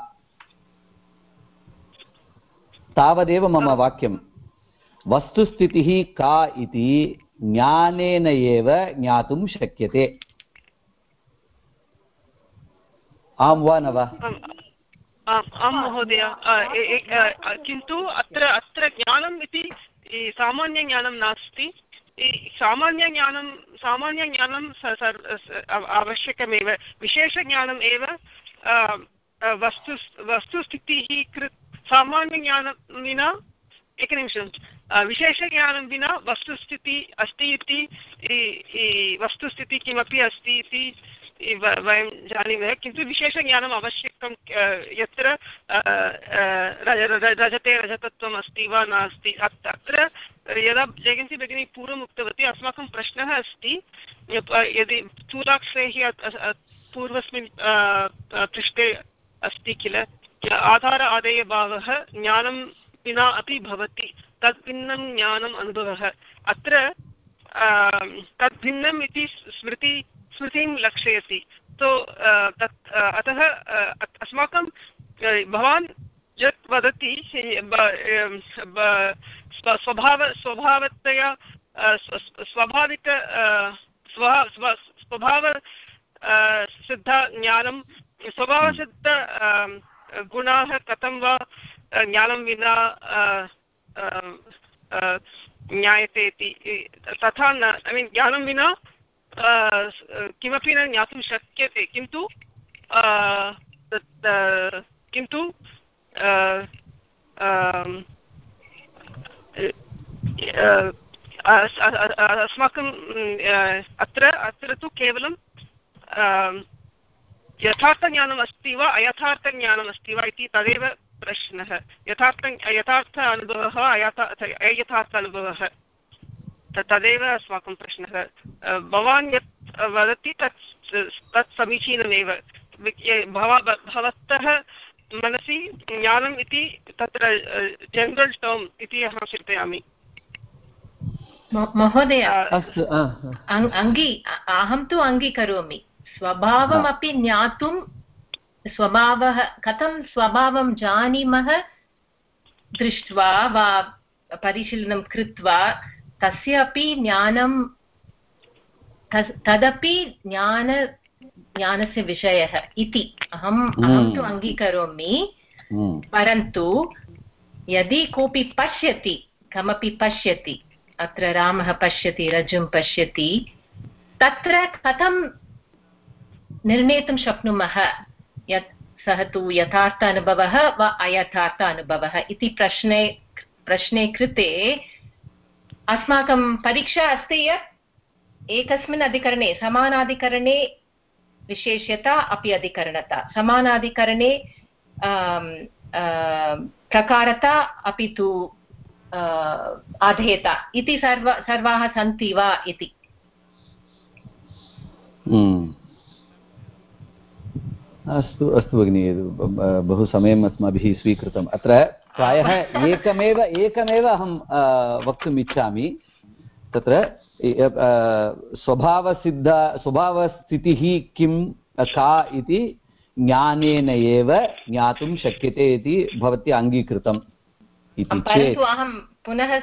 S2: तावदेव मम वाक्यं। वस्तुस्थितिः का इति ज्ञानेन एव ज्ञातुं शक्यते। आं वा न वा?
S4: आं महोदय, किन्तु अत्र अत्र ज्ञानम् इति सामान्यज्ञानं नास्ति। सामान्यज्ञानं सामान्यज्ञानं आवश्यकमेव, विशेषज्ञानम् एव वस्तु वस्तुस्थितिः कृ सामान्यज्ञानं विना एकनिमिषं विशेषज्ञानं विना वस्तुस्थितिः अस्ति इति वस्तुस्थितिः किमपि अस्ति इति वयं जानीमः, किन्तु विशेषज्ञानम् आवश्यकं यत्र रजते रजतत्वम् अस्ति वा नास्ति। अत्र यदा जयन्ती भगिनी पूर्वम् उक्तवती, अस्माकं प्रश्नः अस्ति, यदि स्थूलाक्षरैः पूर्वस्मिन् पृष्ठे अस्ति किल, आधार आदेयभावः ज्ञानं विना अपि भवति, तद्भिन्नं ज्ञानम् अनुभवः। अत्र तद्भिन्नम् इति स्मृति स्मृतिं लक्षयति। तो तत् अतः अस्माकं भवान् यत् वदति स्वभाव स्वभावतया स्वाभाविक स्वभाव सिद्ध ज्ञानं स्वभावसिद्ध गुणाः कथं वा ज्ञानं विना ज्ञायते इति, तथा न, ऐ मीन् ज्ञानं विना किमपि न ज्ञातुं शक्यते, किन्तु किन्तु अस्माकं अत्र अत्र तु केवलं यथार्थज्ञानम् अस्ति वा अयथार्थज्ञानम् अस्ति वा इति तदेव प्रश्नः। यथार्थ यथार्थ अनुभवः अयथार्थ अनुभवः, तदेव अस्माकं प्रश्नः। भवान् यत् वदति तत् तत् समीचीनमेव। भवतः मनसि ज्ञानम् इति तत्र जनरल् टर्म् इति अहं चिन्तयामि।
S1: महोदय, अङ्गी अहं तु अङ्गीकरोमि, स्वभावमपि ज्ञातुं स्वभावः कथं स्वभावं जानीमः दृष्ट्वा वा परिशीलनं कृत्वा तस्य अपि ज्ञानं तदपि ज्ञान ज्ञानस्य विषयः इति अहम् अहं तु अङ्गीकरोमि। परन्तु यदि कोऽपि पश्यति, कमपि पश्यति, अत्र रामः पश्यति, रज्जुं पश्यति, तत्र कथं निर्णेतुं शक्नुमः यत् सः तु यथार्थ अनुभवः वा अयथार्थ अनुभवः इति प्रश्ने प्रश्ने कृते अस्माकं परीक्षा अस्ति यत् एकस्मिन् अधिकरणे समानाधिकरणे विशेष्यता अपि अधिकरणता, समानाधिकरणे प्रकारता अपि तु आधेयता इति सर्व सर्वाः सन्ति वा इति।
S2: अस्तु अस्तु भगिनि, बहु समयम् अस्माभिः स्वीकृतम्। अत्र प्रायः एकमेव एकमेव अहं वक्तुम् इच्छामि। तत्र स्वभावसिद्ध स्वभावस्थितिः किं का इति ज्ञानेन एव ज्ञातुं शक्यते इति भवत्या अङ्गीकृतम् इति चेत्,
S1: अहं पुनः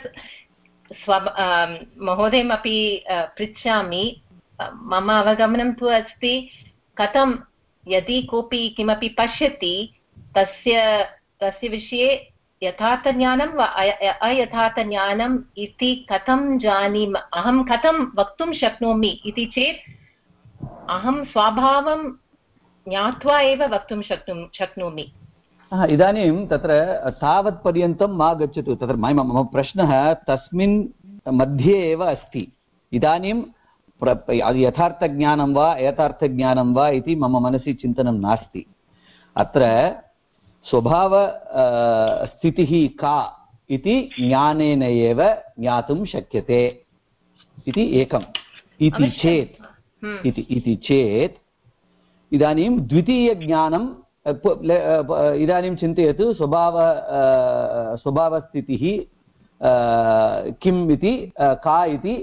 S1: महोदयमपि पृच्छामि। मम अवगमनं तु अस्ति, कथं यदि कोऽपि किमपि पश्यति तस्य तस्य विषये यथार्थज्ञानं वा अयथार्थज्ञानम् इति कथं जानीम, अहं कथं वक्तुं शक्नोमि इति चेत् अहं स्वभावं ज्ञात्वा एव वक्तुं शक्तुं शक्नोमि।
S2: इदानीं तत्र तावत्पर्यन्तं मा गच्छतु। तत्र मम प्रश्नः तस्मिन् मध्ये एव अस्ति। इदानीं यथार्थज्ञानं वा यथार्थज्ञानं वा इति मम मनसि चिन्तनं नास्ति। अत्र स्वभाव स्थितिः का इति ज्ञानेन एव ज्ञातुं शक्यते इति एकम्। इति चेत् इति चेत् इदानीं द्वितीयज्ञानं इदानीं चिन्तयतु, स्वभाव स्वभावस्थितिः किम् इति का इति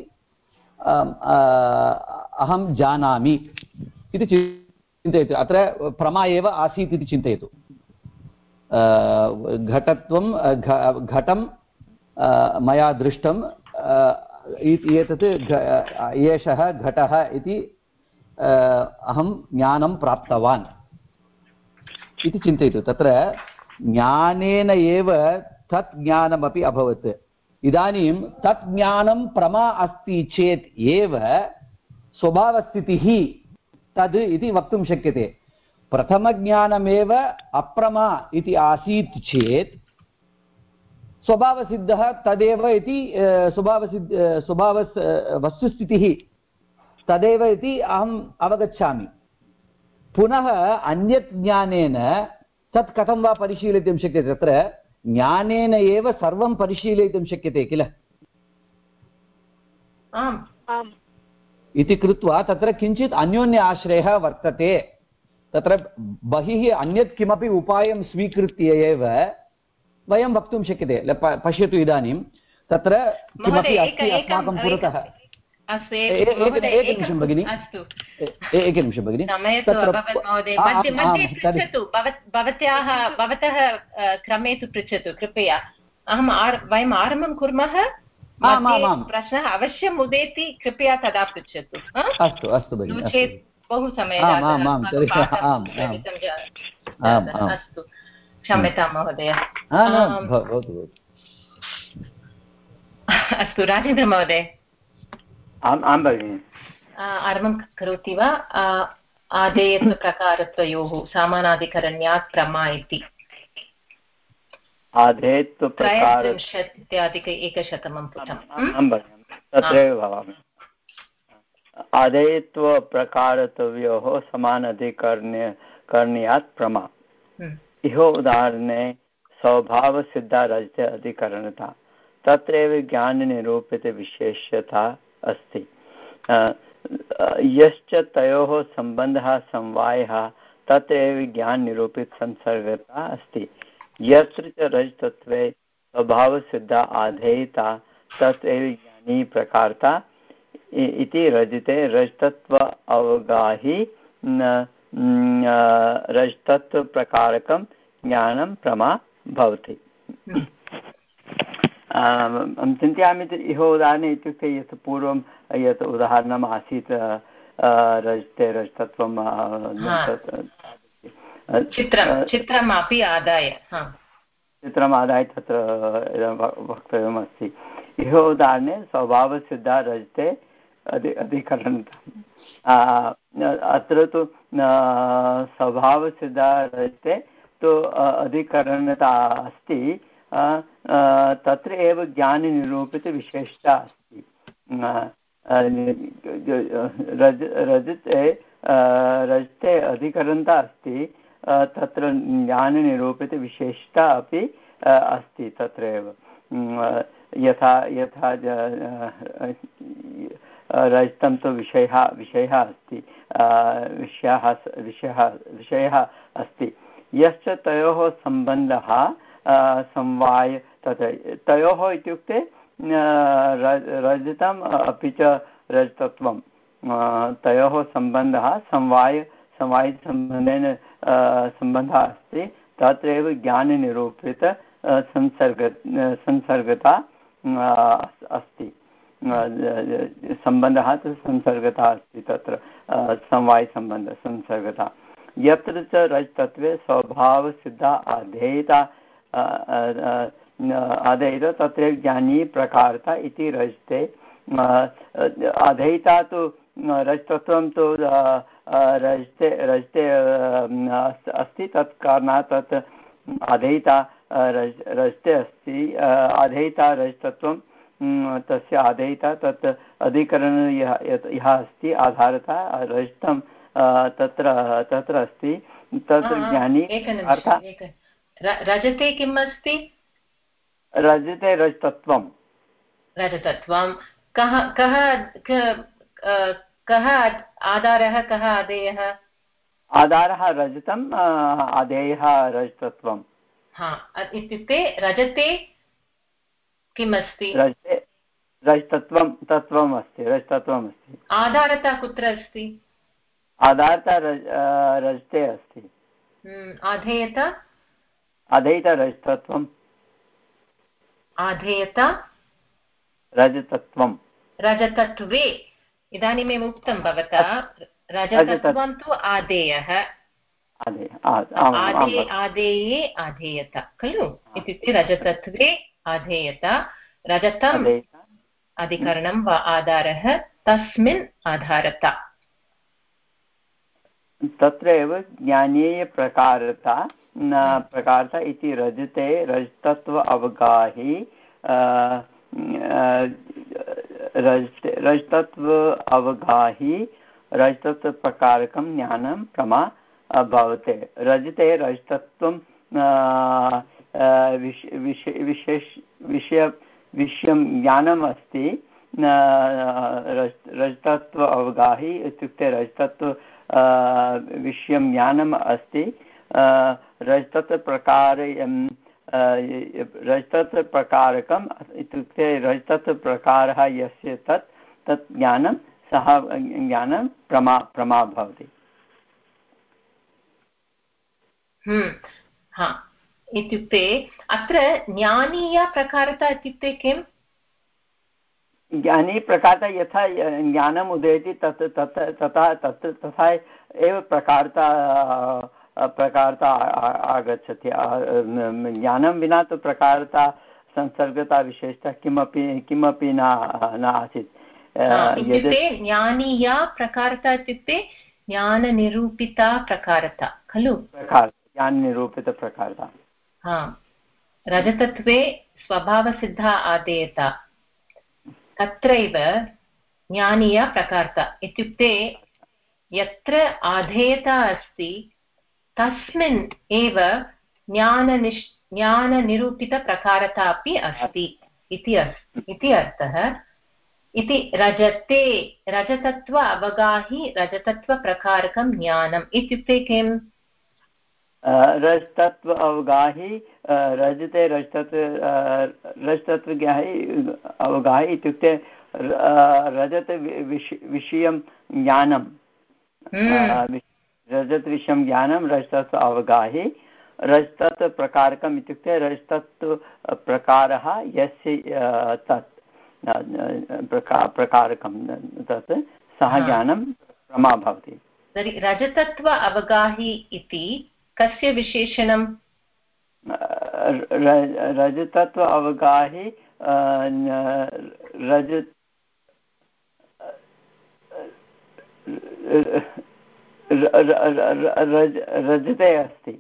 S2: अहं जानामि इति चिन्तयतु। अत्र प्रमा एव आसीत् इति चिन्तयतु। घटत्वं घटं मया दृष्टं, एतत् एषः घटः इति अहं ज्ञानं प्राप्तवान् इति चिन्तयतु। तत्र ज्ञानेन एव तत् ज्ञानमपि अभवत्। इदानीं तत् ज्ञानं प्रमा अस्ति चेत् एव स्वभावस्थितिः तद् इति वक्तुं शक्यते। प्रथमज्ञानमेव अप्रमा इति आसीत् चेत् स्वभावसिद्धः तदेव इति, स्वभावसिद्ध स्वभाव वस्तुस्थितिः तदेव इति अहम् अवगच्छामि। पुनः अन्यत् ज्ञानेन तत् कथं वा परिशीलितुं शक्यते? तत्र ज्ञानेन एव सर्वं परिशीलयितुं शक्यते किल? इति कृत्वा तत्र किञ्चित् अन्योन्य आश्रयः वर्तते। तत्र बहिः अन्यत् किमपि उपायं स्वीकृत्य एव वयं वक्तुं शक्यते। पश्यतु, इदानीं तत्र किमपि अस्ति अस्माकं पुरतः। एकनिमिषं भगिनि, एकनिमिषं भगिनि।
S1: भवत्याः भवतः क्रमे तु पृच्छतु कृपया। अहं वयम् आरम्भं कुर्मः। प्रश्नः अवश्यम् उदेति, कृपया तदा पृच्छतु।
S2: अस्तु अस्तु भगिनि,
S1: नो चेत् बहु समयः अस्तु। क्षम्यतां महोदय। अस्तु, राजेन्द्र महोदय
S5: आम् आं भगिनि,
S1: आरम्भं करोति वा? आधेयत्वप्रकारत्वयोः समानाधिकरण्यात् प्रमा इति त्रयोविंशत्यधिक एकशतमं पुटम्।
S5: तत्रैव भवामि। आधेयत्वप्रकारत्वयोः समानाधिकरण्य करणीयात् प्रमा। इह उदाहरणे स्वभावसिद्धा रजते अधिकरणता, तत्रैव ज्ञाननिरूपितविशेषता अस्ति। यश्च तयोः सम्बन्धः समवायः तत्रैव ज्ञाननिरूपितसंसर्गता अस्ति। यत्र च रजतत्वे स्वभावसिद्धा आधेयता तत्रैव ज्ञानी प्रकारता इति रजते रजतत्व अवगाही रजतत्वप्रकारकं ज्ञानं प्रमा भवति। अहं चिन्तयामि इह उदाहरणे इत्युक्ते यत् पूर्वं यत् उदाहरणम् आसीत् रजते रजतत्वं
S1: चित्रमपि आदाय
S5: चित्रम् आदाय तत्र वक्तव्यमस्ति। इह उदाहरणे स्वभावसिद्धा रजते अधि अधिकरणता। अत्र तु स्वभावसिद्धा रजते तु अधिकरणता अस्ति। तत्र एव ज्ञाननिरूपितविशेषता अस्ति। रज रजते रजते अधिकरणता अस्ति, तत्र ज्ञाननिरूपितविशेषता अपि अस्ति तत्रैव। यथा यथा रजतं तु विषयः विषयः अस्ति विषयः विषयः विषयः अस्ति यश्च तयोः सम्बन्धः समवाय तत् तयोः इत्युक्ते रजतम् अपि च रजतत्वं तयोः सम्बन्धः समवाय समवायसम्बन्धेन सम्बन्धः अस्ति तत्रैव ज्ञाननिरूपित संसर्ग संसर्गता अस्ति सम्बन्धः तु संसर्गता अस्ति तत्र समवायसम्बन्धः संसर्गता यत्र च रजतत्वे स्वभावसिद्धा अधेयता अधेयता तत्र ज्ञानी प्रकारता इति रजते अधेयता तु रजतत्वं तु रजते रजते अस्ति तत् कारणात् तत् अधेयता रजते अस्ति अधेयता रजतत्वं तस्य अधेयता तत् अधिकरण यः यः अस्ति आधारता रजतं तत्र तत्र अस्ति तत्र ज्ञानी
S1: रजते किम् अस्ति
S5: रजते रजतत्वं
S1: रजतत्वं कः कः कः आधारः कः अधेयः
S5: आधारः रजतम् अधेयः रजतत्वं
S1: हा इत्युक्ते रजते किम् अस्ति
S5: रजते रजतत्वं तत्त्वम् अस्ति रजतत्वम् अस्ति
S1: आधारता कुत्र अस्ति
S5: आधारता रजते अस्ति
S1: आधेयता
S5: अधेयता रजतत्वम्
S1: आधेयता
S5: रजतत्वं
S1: रजतत्वे इदानीमेव उक्तं भवता रजतत्वं तु आधेयः आधेये आधेयता खलु इत्युक्ते रजतत्वे आधेयता रजतम् अधिकरणं वा आधारः तस्मिन् आधारता
S5: तत्रैव ज्ञानीयप्रकारता प्रकारता इति रजते रजतत्व अवगाहि रजते रजतत्व अवगाहि रजतत्वप्रकारकं ज्ञानं प्रमा भवते रजते रजतत्वं विशेष विषय विषयं ज्ञानम् अस्ति रजतत्व अवगाहि इत्युक्ते रजतत्व विषयं ज्ञानम् अस्ति रजतत्वप्रकार रजतत्वप्रकारकम् इत्युक्ते रजतत्वप्रकारः यस्य तत् तत् ज्ञानं सः ज्ञानं प्रमा प्रमा भवति
S1: हा इत्युक्ते अत्र ज्ञानीया प्रकारता इत्युक्ते किम्
S5: ज्ञानी प्रकारता यथा ज्ञानम् उदेति तत् तत् तथा तत् तथा एव प्रकारता प्रकारता आगच्छति ज्ञानं विना तु प्रकारता संसर्गता विशेषता किमपि किमपि न न आसीत्
S1: इत्युक्ते ज्ञानीया प्रकारता इत्युक्ते ज्ञाननिरूपिता प्रकारता खलु
S5: ज्ञाननिरूपितप्रकारता
S1: हा रजतत्वे स्वभावसिद्धा आधेयता तत्रैव ज्ञानीया प्रकारता इत्युक्ते यत्र आधेयता अस्ति तस्मिन् एव ज्ञाननिश् ज्ञाननिरूपितप्रकारता अपि अस्ति इति इति अर्थः इति रजते रजतत्व अवगाहि रजतत्वप्रकारकं ज्ञानम् इत्युक्ते किम्
S5: रजतत्व अवगाहि रजते रजतत्व रजतत्वगाहि अवगाहि इत्युक्ते रजत विषयं ज्ञानं रजतविषयं ज्ञानं रजतत्व अवगाहि रजतत्वप्रकारकम् इत्युक्ते रजतत्वप्रकारः यस्य तत् प्रकारकं तत् सः ज्ञानं प्रमा भवति
S1: तर्हि रजतत्व अवगाहि इति कस्य विशेषणं
S5: रजतत्व अवगाहि रज रजते अस्ति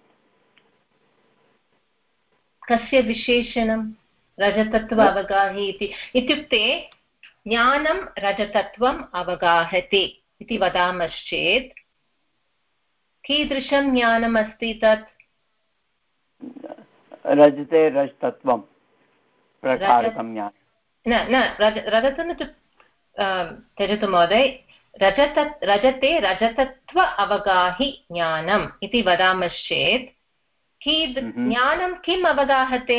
S1: कस्य विशेषणं रजतत्व अवगाहि इति इत्युक्ते ज्ञानं रजतत्वम् अवगाहते इति वदामश्चेत् कीदृशं ज्ञानम् अस्ति तत्
S5: रजते रजतत्वं प्रकारकं ज्ञानं
S1: न न रजतं त्यजतु महोदय, रजत रजते रजतत्व अवगाहि ज्ञानम् इति वदामश्चेत् कीद् ज्ञानं किम् अवगाहते?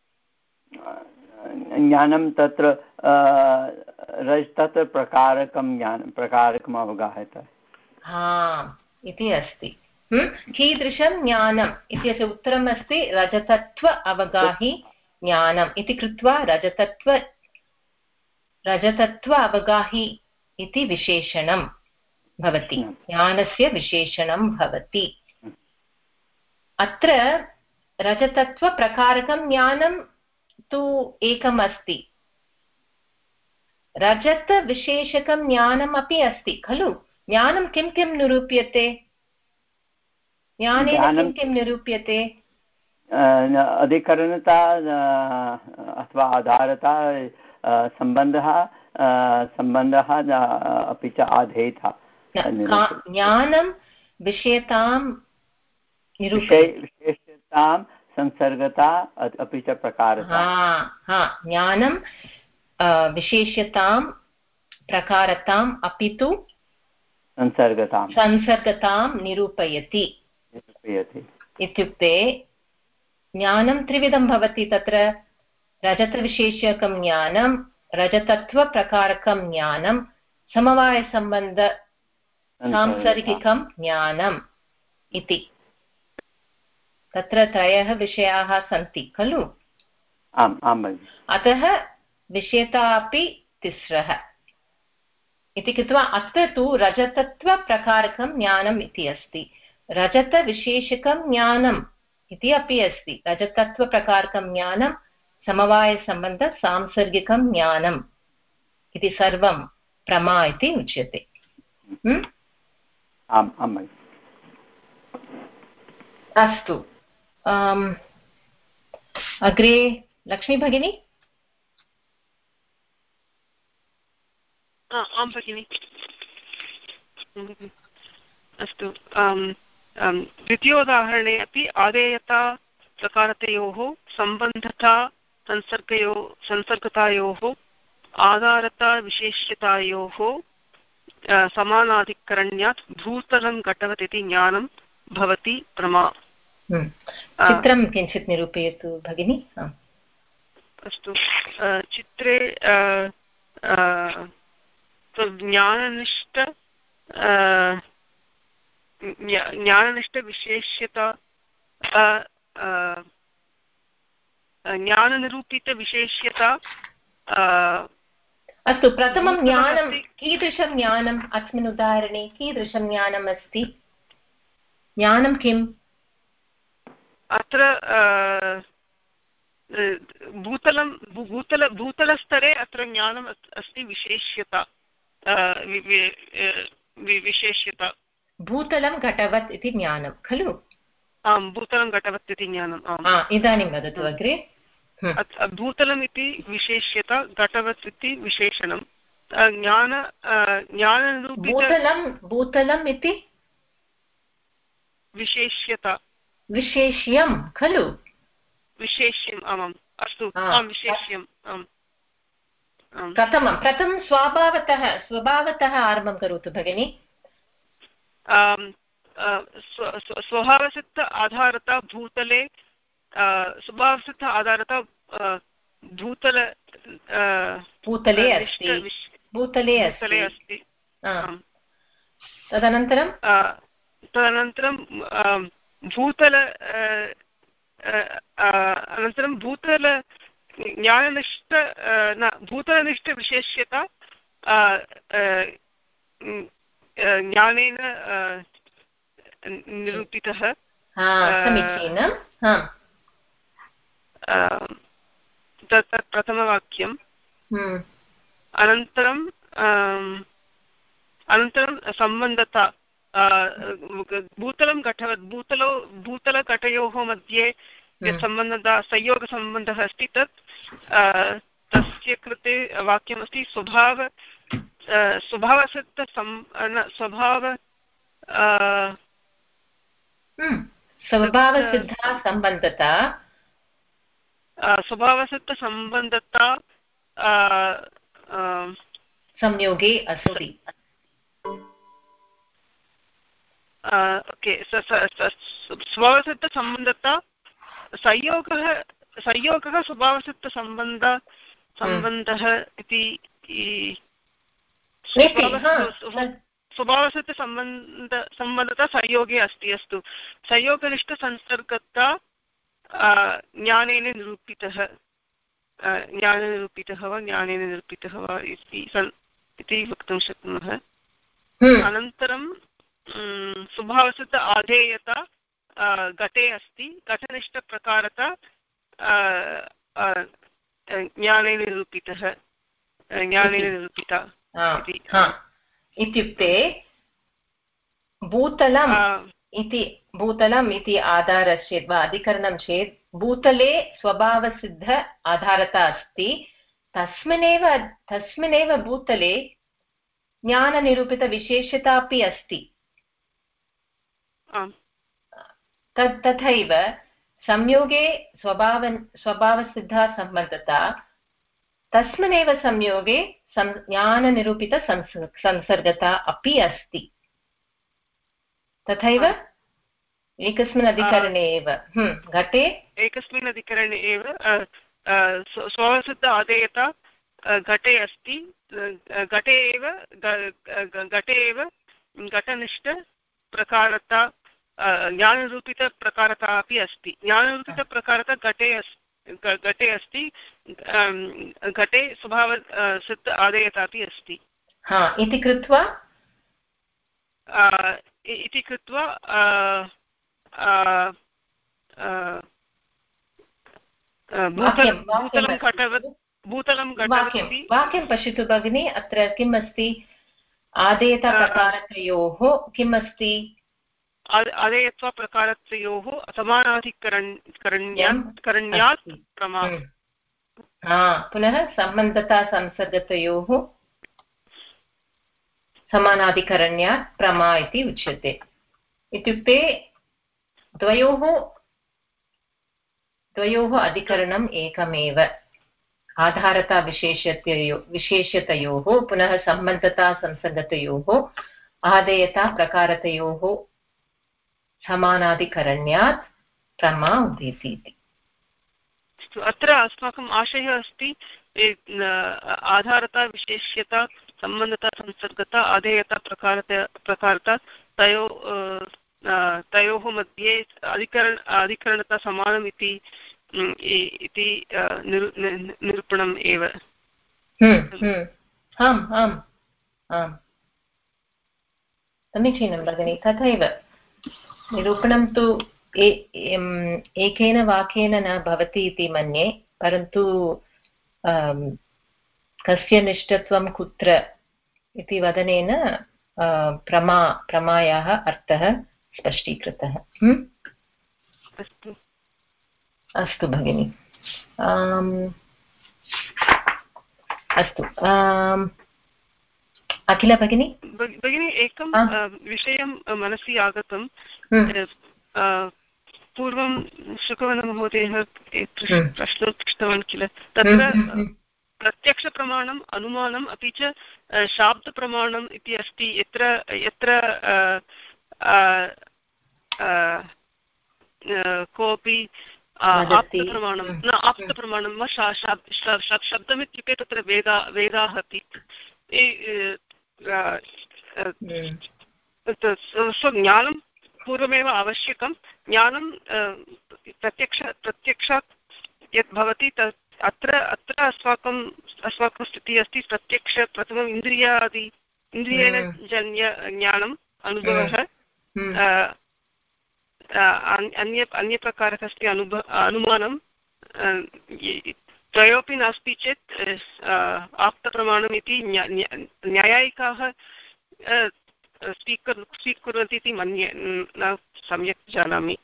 S5: ज्ञानं तत्र तत्र प्रकारकं ज्ञानं प्रकारकम् अवगाहते
S1: हा इति अस्ति। कीदृशं ज्ञानम् इत्यस्य उत्तरम् अस्ति रजतत्व अवगाहि ज्ञानम् इति कृत्वा रजतत्व रजतत्व अवगाहि इति विशेषणं भवति, ज्ञानस्य विशेषणं भवति। अत्र रजतत्वप्रकारकं ज्ञानं तु एकम् अस्ति, रजतविशेषकं ज्ञानम् अपि अस्ति खलु। ज्ञानं किं किं निरूप्यते? ज्ञानेन किं किं निरूप्यते?
S5: अधिकरणता अथवा आधारता, सम्बन्धः सम्बन्धः अपि च आधेयता।
S1: ज्ञानं विषयतां
S5: विशेषतां संसर्गता अपि च प्रकारता।
S1: ज्ञानं विशेषतां प्रकारताम् अपि तु
S5: संसर्गतां
S1: संसर्गतां निरूपयति। इत्युक्ते ज्ञानं त्रिविधं भवति तत्र, रजतविशेषकं ज्ञानं, रजतत्वप्रकारकं ज्ञानं, समवायसम्बन्ध सांसर्गिकं ज्ञानम् इति। तत्र त्रयः विषयाः सन्ति खलु।
S5: आम् आम्।
S1: अतः विषयता अपि तिस्रः इति कृत्वा अत्र तु रजतत्वप्रकारकं ज्ञानम् इति अस्ति, रजतविशेषकं ज्ञानम् इति अपि अस्ति, रजतत्वप्रकारकं ज्ञानं, समवायसम्बन्ध सांसर्गिकं ज्ञानम् इति सर्वं प्रमा इति उच्यते। अस्तु, अग्रे लक्ष्मी भगिनी।
S4: आं भगिनि। अस्तु, द्वितीयोदाहरणे अपि आदेयता प्रकारतयोः सम्बन्धता संसर्गयो संसर्गतायोः आधारता विशेष्यतायोः समानाधिकरण्यात् भूतलं घटवत् इति ज्ञानं भवति प्रमा।
S1: चित्रं किञ्चित् निरूपयतु भगिनि।
S4: अस्तु, चित्रे ज्ञाननिष्ठ ज्ञाननिष्ठविशेष्यता ज्ञाननिरूपितविशेष्यता।
S1: अस्तु, प्रथमं ज्ञानं कीदृशं ज्ञानम् अस्मिन् उदाहरणे कीदृशं ज्ञानम् अस्ति? ज्ञानं किम्?
S4: अत्र भूतलं भूतल भूतलस्तरे अत्र ज्ञानम् अस्ति विशेष्यता विशेष्यता। भूतलं
S1: घटवत् इति ज्ञानं खलु।
S4: आम्, भूतलं घटवत् इति ज्ञानम्।
S1: इदानीं वदतु अग्रे।
S4: भूतलम् इति विशेष्यता, घटवत् इति विशेषणं। ज्ञान ज्ञाननिरूपितं
S1: भूतलम् इति
S4: विशेष्यता,
S1: विशेष्यं खलु।
S4: विशेष्यम्, आमाम्। अस्तु, आं विशेष्यम्। आम्,
S1: प्रथमं प्रथमं स्वभावतः स्वभावतः आरम्भं करोतु भगिनि।
S4: स्वभावसिद्ध आधारता भूतले, स्वभावसिद्ध आधारता भूतल
S1: भूतले अस्ति भूतले अस्ति तदनन्तरं
S4: तदनन्तरं भूतल अनन्तरं भूतल ज्ञाननिष्ठ न भूतलनिष्ठविशेष्यता ज्ञानेन निरूपितः।
S1: समीचीनं।
S4: तत् प्रथमवाक्यम्। अनन्तरं अनन्तरं सम्बन्धता, भूतलं घटवत्, भूतलौ भूतलघटयोः मध्ये यत् सम्बन्धः संयोगसम्बन्धः अस्ति तत् तस्य कृते वाक्यमस्ति स्वभाव स्वभावसिद्ध स्वभाव
S1: स्वभावसिद्धा सम्बन्धता
S4: स्वभावसिद्धसम्बन्धता
S1: संयोगे अस्ति।
S4: ओके, स्वभावसिद्धसम्बन्धता संयोगः संयोगः स्वभावसिद्धसम्बन्ध सम्बन्धः इति स्वभावसिद्धसम्बन्ध सम्बन्धता संयोगे अस्ति। अस्तु, संयोगनिष्ठसंसर्गता ज्ञानेन निरूपितः ज्ञानेन निरूपितः वा ज्ञानेन निरूपितः वा इति वक्तुं शक्नुमः। अनन्तरं स्वभावसिद्ध आधेयता घटे अस्ति, घटनिष्ठप्रकारता ज्ञानेन निरूपितः ज्ञानेन निरूपिता
S1: इत्युक्ते भूतलम् इति भूतलम् इति आधारः चेत् वा अधिकरणं चेत् भूतले स्वभावसिद्ध आधारता अस्ति, तस्मिन्नेव तस्मिन्नेव भूतले ज्ञाननिरूपितविशेषता अपि अस्ति। तत् तथैव संयोगे स्वभाव स्वभावसिद्धा सम्बन्धता तस्मिन्नेव संयोगे ज्ञाननिरूपितसंसर्गता अपि अस्ति। तथैव एकस्मिन् अधिकरणे एव घटे
S4: एकस्मिन् अधिकरणे एव स्वभावसिद्ध आदेयता घटे अस्ति, घटे एव घटे एव घटनिष्ठप्रकारता ज्ञाननिरूपितप्रकारता अपि अस्ति। ज्ञाननिरूपितप्रकारता घटे अस्ति घटे अस्ति घटे स्वभाव सिद्ध आदेयता अपि अस्ति
S1: इति कृत्वा
S4: इति कृत्वा भूतलं घटवत् भूतलं घटवत्।
S1: वाक्यं पश्यतु भगिनी, अत्र किम् अस्ति? आदेयताप्रकारतयोः किम् अस्ति?
S4: आदेयत्वप्रकारतयोः समानाधिकरण्यात् प्रमा।
S1: पुनः सम्बन्धता संसर्गतयोः समानाधिकरण्यात् प्रमा इति उच्यते। इत्युक्ते द्वयोः द्वयोः अधिकरणम् एकमेव। आधारता विशेषतयो विशेषतयोः पुनः सम्बन्धता संसर्गतयोः आदेयता प्रकारतयोः समानाधिकरण्यात् प्रमा उदेति इति।
S4: अत्र अस्माकम् आशयः अस्ति आधारता विशेष्यता सम्बन्धता संसर्गता आधेयता प्रकारता प्रकारता तयो तयोः मध्ये अधिकरण अधिकरणता समानम् इति इति निरूपणम् एव।
S1: आम् आम् आम् समीचीनं भगिनि। तथैव निरूपणं तु एकेन वाक्येन न भवति इति मन्ये, परन्तु कस्य निष्ठत्वं कुत्र इति वदनेन प्रमा प्रमायाः अर्थः स्पष्टीकृतः।
S4: अस्तु
S1: अस्तु भगिनि। अस्तु अखिल भगिनी
S4: भगिनी एकं विषयं मनसि आगतं। पूर्वं शुकवनमहोदयः प्रश्नं पृष्टवान् किल, तत्र प्रत्यक्षप्रमाणम् अनुमानम् अपि च शाब्दप्रमाणम् इति अस्ति। यत्र यत्र कोऽपि आप्तप्रमाणं न आप्तप्रमाणं वा शब्दमित्युक्ते तत्र वेदा वेदाः अपि स्वज्ञानं पूर्वमेव आवश्यकं। ज्ञानं प्रत्यक्ष प्रत्यक्षात् यत् भवति तत् अत्र अत्र अस्माकं अस्माकं स्थितिः अस्ति प्रत्यक्ष प्रथमम् इन्द्रियादि इन्द्रियेण जन्य ज्ञानम् अनुभवः। अन्य अन्यप्रकारः अस्ति अनुभव अनुमानं। त्रयोपि नास्ति चेत् आप्तप्रमाणम् इति न्यायायिकाः स्वीकुर् स्वीकुर्वन्ति इति मन्ये, न सम्यक् जानामि।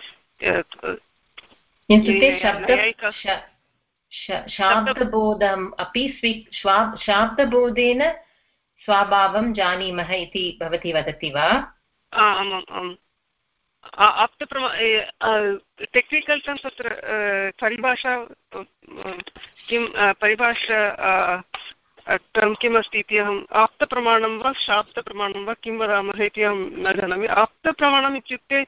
S1: शाब्दबोधम् अपि स्वी शाब्दबोधेन स्वाभावं जानीमः इति भवती वदति वा?
S4: आम् आम् आप्तप्रमा टेक्निकल् टर्म्स् तत्र परिभाषा किं परिभाषा टर्म् किमस्ति इति अहम् आप्तप्रमाणं वा शाप्तप्रमाणं वा किं वदामः इति अहं न जानामि। आप्तप्रमाणम् इत्युक्ते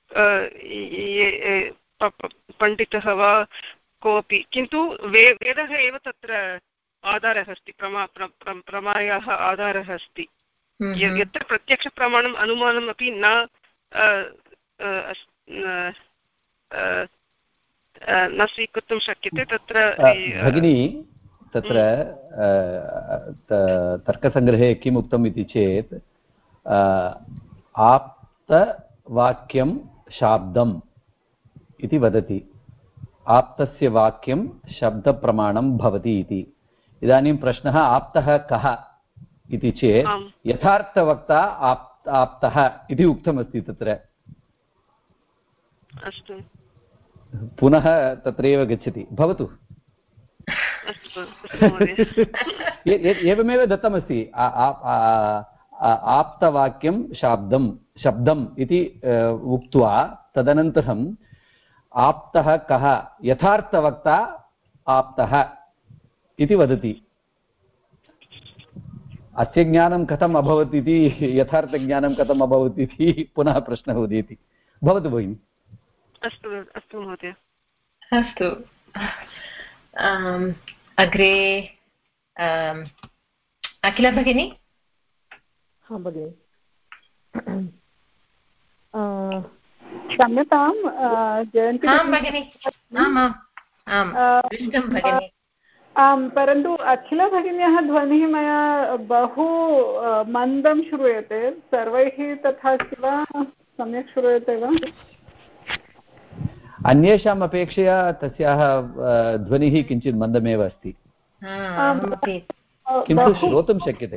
S4: पण्डितः वा कोऽपि, किन्तु वे वेदः एव तत्र आधारः अस्ति, प्रमा प्रमायाः आधारः अस्ति। यत्र प्रत्यक्षप्रमाणम् अनुमानम् अपि न न स्वीकर्तुं शक्यते तत्र।
S2: भगिनी तत्र तर्कसङ्ग्रहे किम् उक्तम् इति चेत् आप्तवाक्यं शाब्दम् इति वदति, आप्तस्य वाक्यं शब्दप्रमाणं भवति इति। इदानीं प्रश्नः आप्तः कः इति चेत् यथार्थवक्ता आप् आप्तः इति उक्तमस्ति तत्र।
S4: अस्तु,
S2: पुनः तत्रैव गच्छति, भवतु। एवमेव दत्तमस्ति, आप्तवाक्यं शाब्दं शब्दम् इति उक्त्वा तदनन्तरम् आप्तः कः, यथार्थवक्ता आप्तः इति वदति। अस्य ज्ञानं कथम् अभवत् इति, यथार्थज्ञानं कथम् अभवत् इति पुनः प्रश्नः उदेति। भवतु भगिनि।
S4: अस्तु अस्तु महोदय।
S1: अस्तु, अग्रे अखिला भगिनी।
S3: हाँ भगिनि,
S6: क्षम्यतां जयन्ती
S1: भगिनी।
S6: आम्, परन्तु अखिला भगिन्याः ध्वनिः मया बहु मन्दं श्रूयते। सर्वैः तथा अस्ति वा, सम्यक् श्रूयते वा?
S2: अन्येषाम् अपेक्षया तस्याः ध्वनिः किञ्चित् मन्दमेव अस्ति, किन्तु श्रोतुं शक्यते।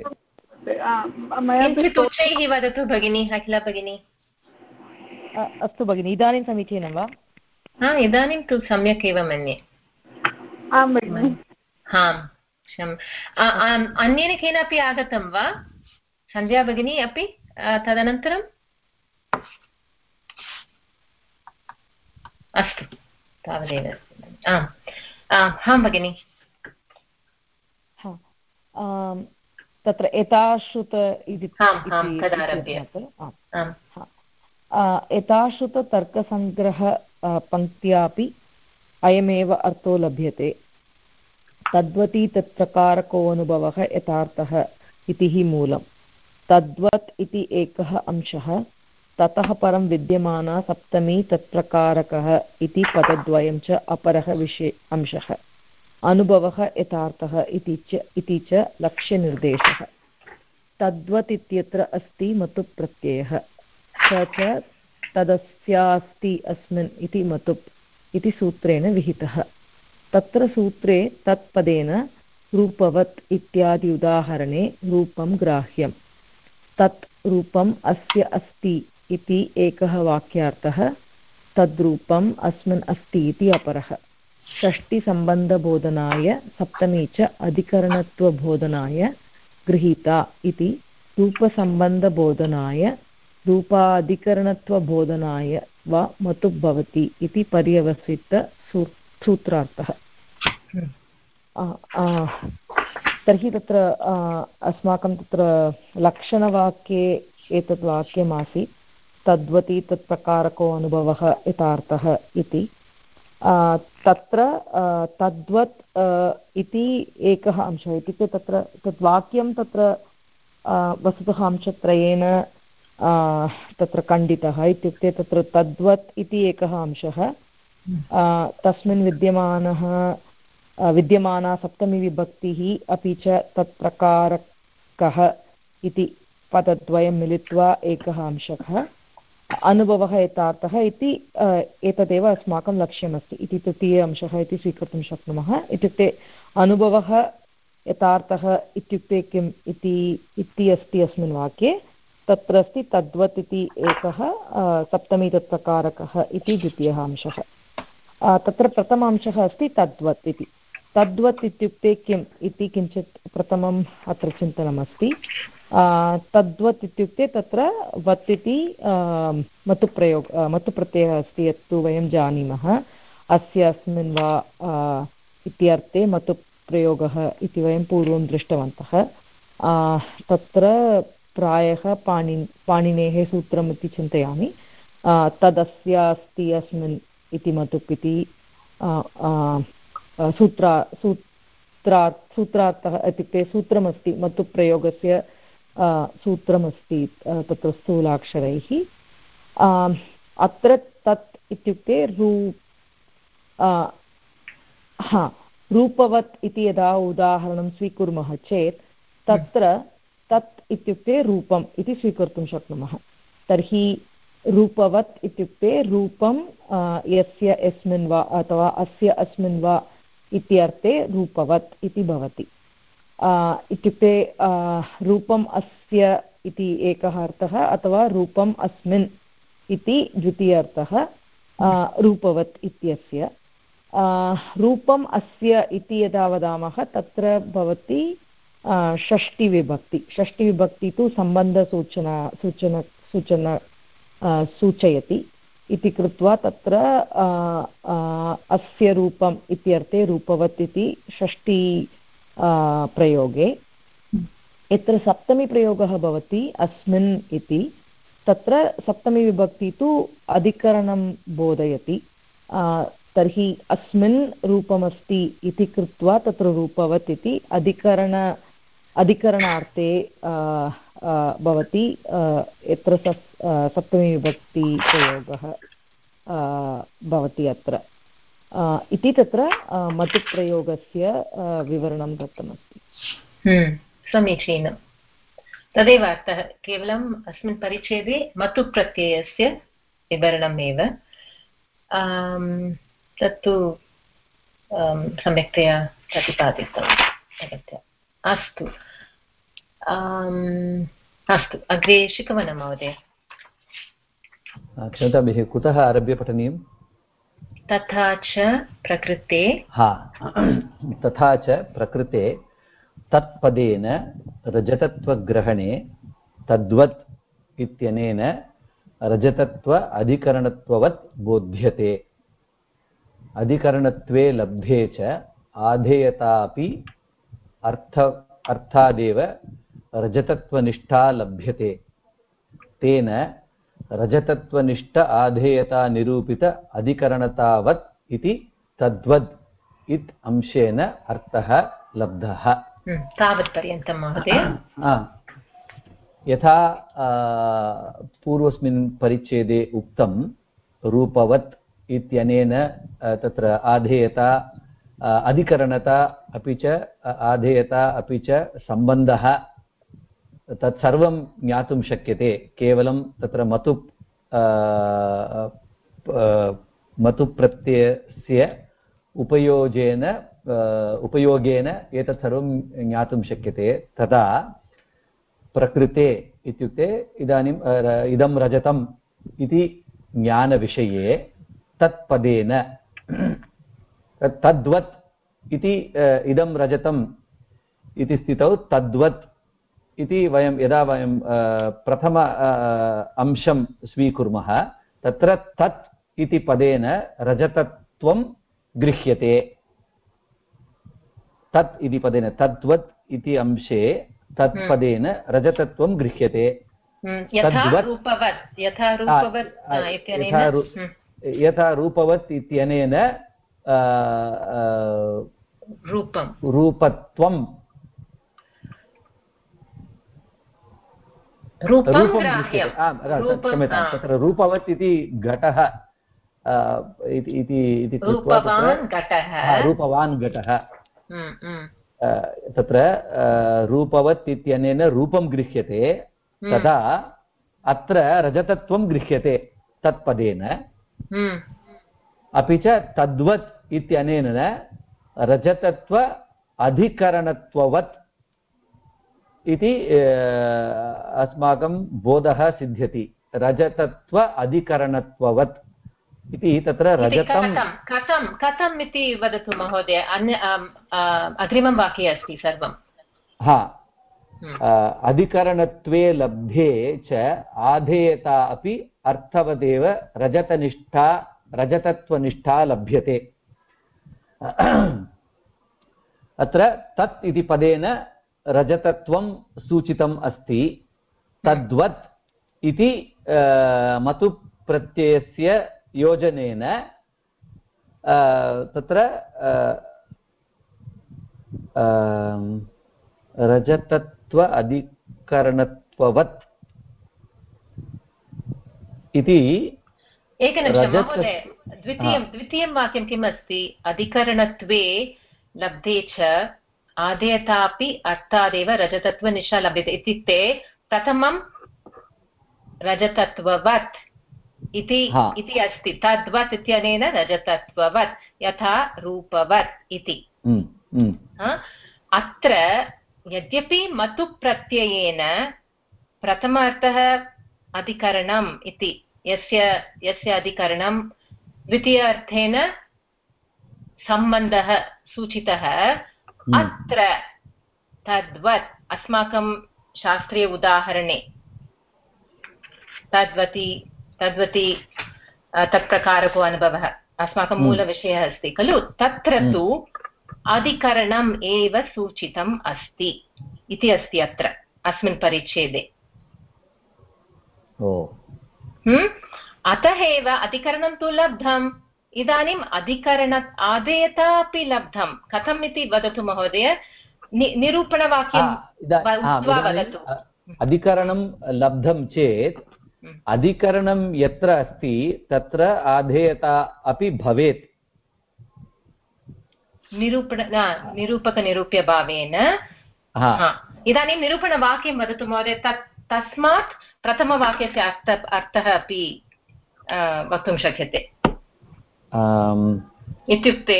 S1: उच्चैः वदतु भगिनी अखिला भगिनी।
S3: अस्तु भगिनि, इदानीं समीचीनं वा?
S1: हा, इदानीं तु सम्यक् एव मन्ये।
S6: आं भगिनि।
S1: आम्, अन्येन केनापि आगतं वा? सन्ध्या भगिनी अपि तदनन्तरम्? अस्तु, तावदेव। आम् आं भगिनि।
S3: तत्र एताश्रुत इति एताश्रुततर्कसङ्ग्रह पङ्क्त्यापि अयमेव अर्थो लभ्यते। तद्वती तत्प्रकारकोऽनुभवः यथार्थः इति हि मूलम्। तद्वत् इति एकः अंशः, ततः परं विद्यमाना सप्तमी तत्प्रकारकः इति पदद्वयं च अपरः विषय अंशः। अनुभवः यथार्थः इति च इति च लक्ष्यनिर्देशः। तद्वत् इत्यत्र अस्ति मतुप् प्रत्ययः, स च तदस्यास्ति अस्मिन् इति मतुप् इति सूत्रेण विहितः। तत्र सूत्रे तत्पदेन रूपवत् इत्यादि उदाहरणे रूपं ग्राह्यम्। तत् रूपम् अस्य अस्ति इति एकः वाक्यार्थः, तद्रूपम् अस्मिन् अस्ति इति अपरः। षष्टिसम्बन्धबोधनाय सप्तमी च अधिकरणत्वबोधनाय गृहीता इति, रूपसम्बन्धबोधनाय रूपाधिकरणत्वबोधनाय वा मतुप् भवति इति पर्यवसित सूत्रार्थः। तर्हि तत्र अस्माकं तत्र लक्षणवाक्ये एतत् वाक्यमासीत्, तद्वती तत्प्रकारको अनुभवः यथार्थः इति। तत्र तद्वत् इति एकः अंशः, इत्युक्ते तत्र तत् वाक्यं तत्र वस्तुतः अंशत्रयेण तत्र खण्डितः। इत्युक्ते तत्र तद्वत् इति एकः अंशः, तस्मिन् विद्यमानः विद्यमाना सप्तमी विभक्तिः अपि च तत्प्रकारकः इति पदद्वयं मिलित्वा एकः अंशः। अनुभवः यथार्थः इति एतदेव अस्माकं लक्ष्यमस्ति इति तृतीय अंशः इति स्वीकर्तुं शक्नुमः। इत्युक्ते अनुभवः यथार्थः इत्युक्ते किम् इति इति अस्ति अस्मिन् वाक्ये। तत्र अस्ति तद्वत् इति एकः, सप्तमी तत्प्रकारकः इति द्वितीयः अंशः। तत्र प्रथम अंशः अस्ति तद्वत् इति। तद्वत् इत्युक्ते किम् इति किञ्चित् प्रथमम् अत्र चिन्तनमस्ति। तद्वत् इत्युक्ते तत्र वत् इति मतुप्रयोग मतुप्रत्ययः अस्ति, यत्तु वयं जानीमः। अस्य अस्मिन् वा इत्यर्थे मतु प्रयोगः इति वयं पूर्वं दृष्टवन्तः। तत्र प्रायः पाणि पाणिनेः सूत्रम् इति चिन्तयामि। तदस्य अस्ति अस्मिन् इति मतुप् इति सूत्रा सूत्रा सूत्रार्थः इत्युक्ते सूत्रमस्ति, मतुप् प्रयोगस्य सूत्रमस्ति तत्र स्थूलाक्षरैः। अत्र तत् इत्युक्ते रू हा रूपवत् इति यदा उदाहरणं स्वीकुर्मः चेत् तत्र तत् इत्युक्ते रूपम् इति स्वीकर्तुं शक्नुमः। तर्हि रूपवत् इत्युक्ते रूपं यस्य यस्मिन् वा अथवा अस्य अस्मिन् वा इत्यर्थे रूपवत् इति भवति। इत्युक्ते रूपम् अस्य इति एकः अर्थः अथवा रूपम् अस्मिन् इति द्वितीयार्थः रूपवत् इत्यस्य। रूपम् अस्य इति यदा वदामः तत्र भवति षष्टिविभक्ति। षष्टिविभक्ति तु सम्बन्धसूचना सूचना सूचना सूचयति इति कृत्वा तत्र अस्य रूपम् इत्यर्थे रूपवत् इति षष्टि प्रयोगे। यत्र सप्तमीप्रयोगः भवति अस्मिन् इति, तत्र सप्तमीविभक्ति तु अधिकरणं बोधयति। तर्हि अस्मिन् रूपमस्ति इति कृत्वा तत्र रूपवत् इति अधिकरण अधिकरणार्थे भवति। यत्र सप्तमीविभक्ति प्रयोगः भवति अत्र इति तत्र मतुप्रयोगस्य विवरणं दत्तमस्ति।
S1: समीचीनं। तदेव अर्थः, केवलम् अस्मिन् परिच्छेदे मतुप्रत्ययस्य विवरणमेव। तत्तु सम्यक्तया प्रतिपादितं भवत्या। अस्तु अस्तु, अग्रे शिखवनं महोदय।
S2: क्षम्यतां, कुतः आरभ्य पठनीयं?
S1: तथा च प्रकृते।
S2: हा, तथा च प्रकृते तत्पदेन रजतत्वग्रहणे तद्वत् इत्यनेन रजतत्व अधिकरणत्ववत् बोध्यते। अधिकरणत्वे लब्धे च आधेयतापि अर्थ अर्थादेव रजतत्वनिष्ठा लभ्यते। तेन रजतत्वनिष्ठ आधेयता निरूपित अधिकरणतावत् इति तद्वद् इत् अंशेन अर्थः लब्धः।
S1: तावत्पर्यन्तं महोदय।
S2: यथा पूर्वस्मिन् परिच्छेदे उक्तं, रूपवत् इत्यनेन तत्र आधेयता अधिकरणता अपि च आधेयता अपि च सम्बन्धः तत्सर्वं ज्ञातुं शक्यते केवलं तत्र मतुप् मतुप्रत्ययस्य उपयोगेन उपयोगेन एतत् सर्वं ज्ञातुं शक्यते। तदा प्रकृते इत्युक्ते इदानीम् इदं रजतम् इति ज्ञानविषये तत्पदेन तद्वत् इति इदं रजतम् इति स्थितौ तद्वत् इति वयं यदा वयं प्रथम अंशं स्वीकुर्मः तत्र तत् इति पदेन रजतत्वं गृह्यते। तत् इति पदेन तद्वत् इति अंशे तत्पदेन रजतत्वं गृह्यते। यथा रूपवत् इत्यनेन
S1: रूपं
S2: रूपत्वं क्षम्यतां, तत्र रूपवत् इति घटः इति रूपवान् घटः तत्र रूपवत् इत्यनेन रूपं गृह्यते। तदा अत्र रजतत्वं गृह्यते तत्पदेन। अपि च तद्वत् इत्यनेन रजतत्व अधिकरणत्ववत् इति अस्माकं बोधः सिद्ध्यति। रजतत्व अधिकरणत्ववत् इति तत्र रजतं
S1: कथं कथम् इति वदतु महोदय। अन्य अग्रिमं वाक्ये अस्ति सर्वं।
S2: हा, अधिकरणत्वे लब्धे च आधेयता अपि अर्थवदेव रजतनिष्ठा रजतत्वनिष्ठा लभ्यते। अत्र तत् इति पदेन रजतत्वं सूचितम् अस्ति तद्वत् इति मतु प्रत्ययस्य योजनेन तत्र रजतत्व अधिकरणत्ववत् इति
S1: एकनिमिषं महोदय द्वितीयं द्वितीयं वाक्यं किम् अस्ति अधिकरणत्वे लब्धे च आदेयतापि अर्थादेव रजतत्वनिष्ठा लभ्यते इत्युक्ते प्रथमं रजतत्ववत् इति इति अस्ति तद्वत् इत्यनेन रजतत्ववत् यथा रूपवत् इति अत्र यद्यपि मतु प्रत्ययेन प्रथमार्थः अधिकरणम् इति यस्य यस्य अधिकरणं द्वितीयार्थेन सम्बन्धः सूचितः अत्र तद्वत् अस्माकं शास्त्रीय उदाहरणे तद्वति तद्वति तत्प्रकारको अनुभवः अस्माकं मूलविषयः अस्ति खलु तत्र तु अधिकरणम् एव सूचितम् अस्ति इति अस्ति अत्र अस्मिन् परिच्छेदे अतः एव अधिकरणं तु लब्धम् इदानीम् अधिकरण आदेयता अपि लब्धं कथम् इति वदतु महोदय निरूपणवाक्यं वदतु
S2: अधिकरणं लब्धं चेत् अधिकरणं यत्र अस्ति तत्र आधेयता अपि भवेत्
S1: निरूपण निरूपकनिरूप्यभावेन इदानीं निरूपणवाक्यं वदतु महोदय तत् तस्मात् प्रथमवाक्यस्य अर्थ अर्थः अपि वक्तुं शक्यते इत्युक्ते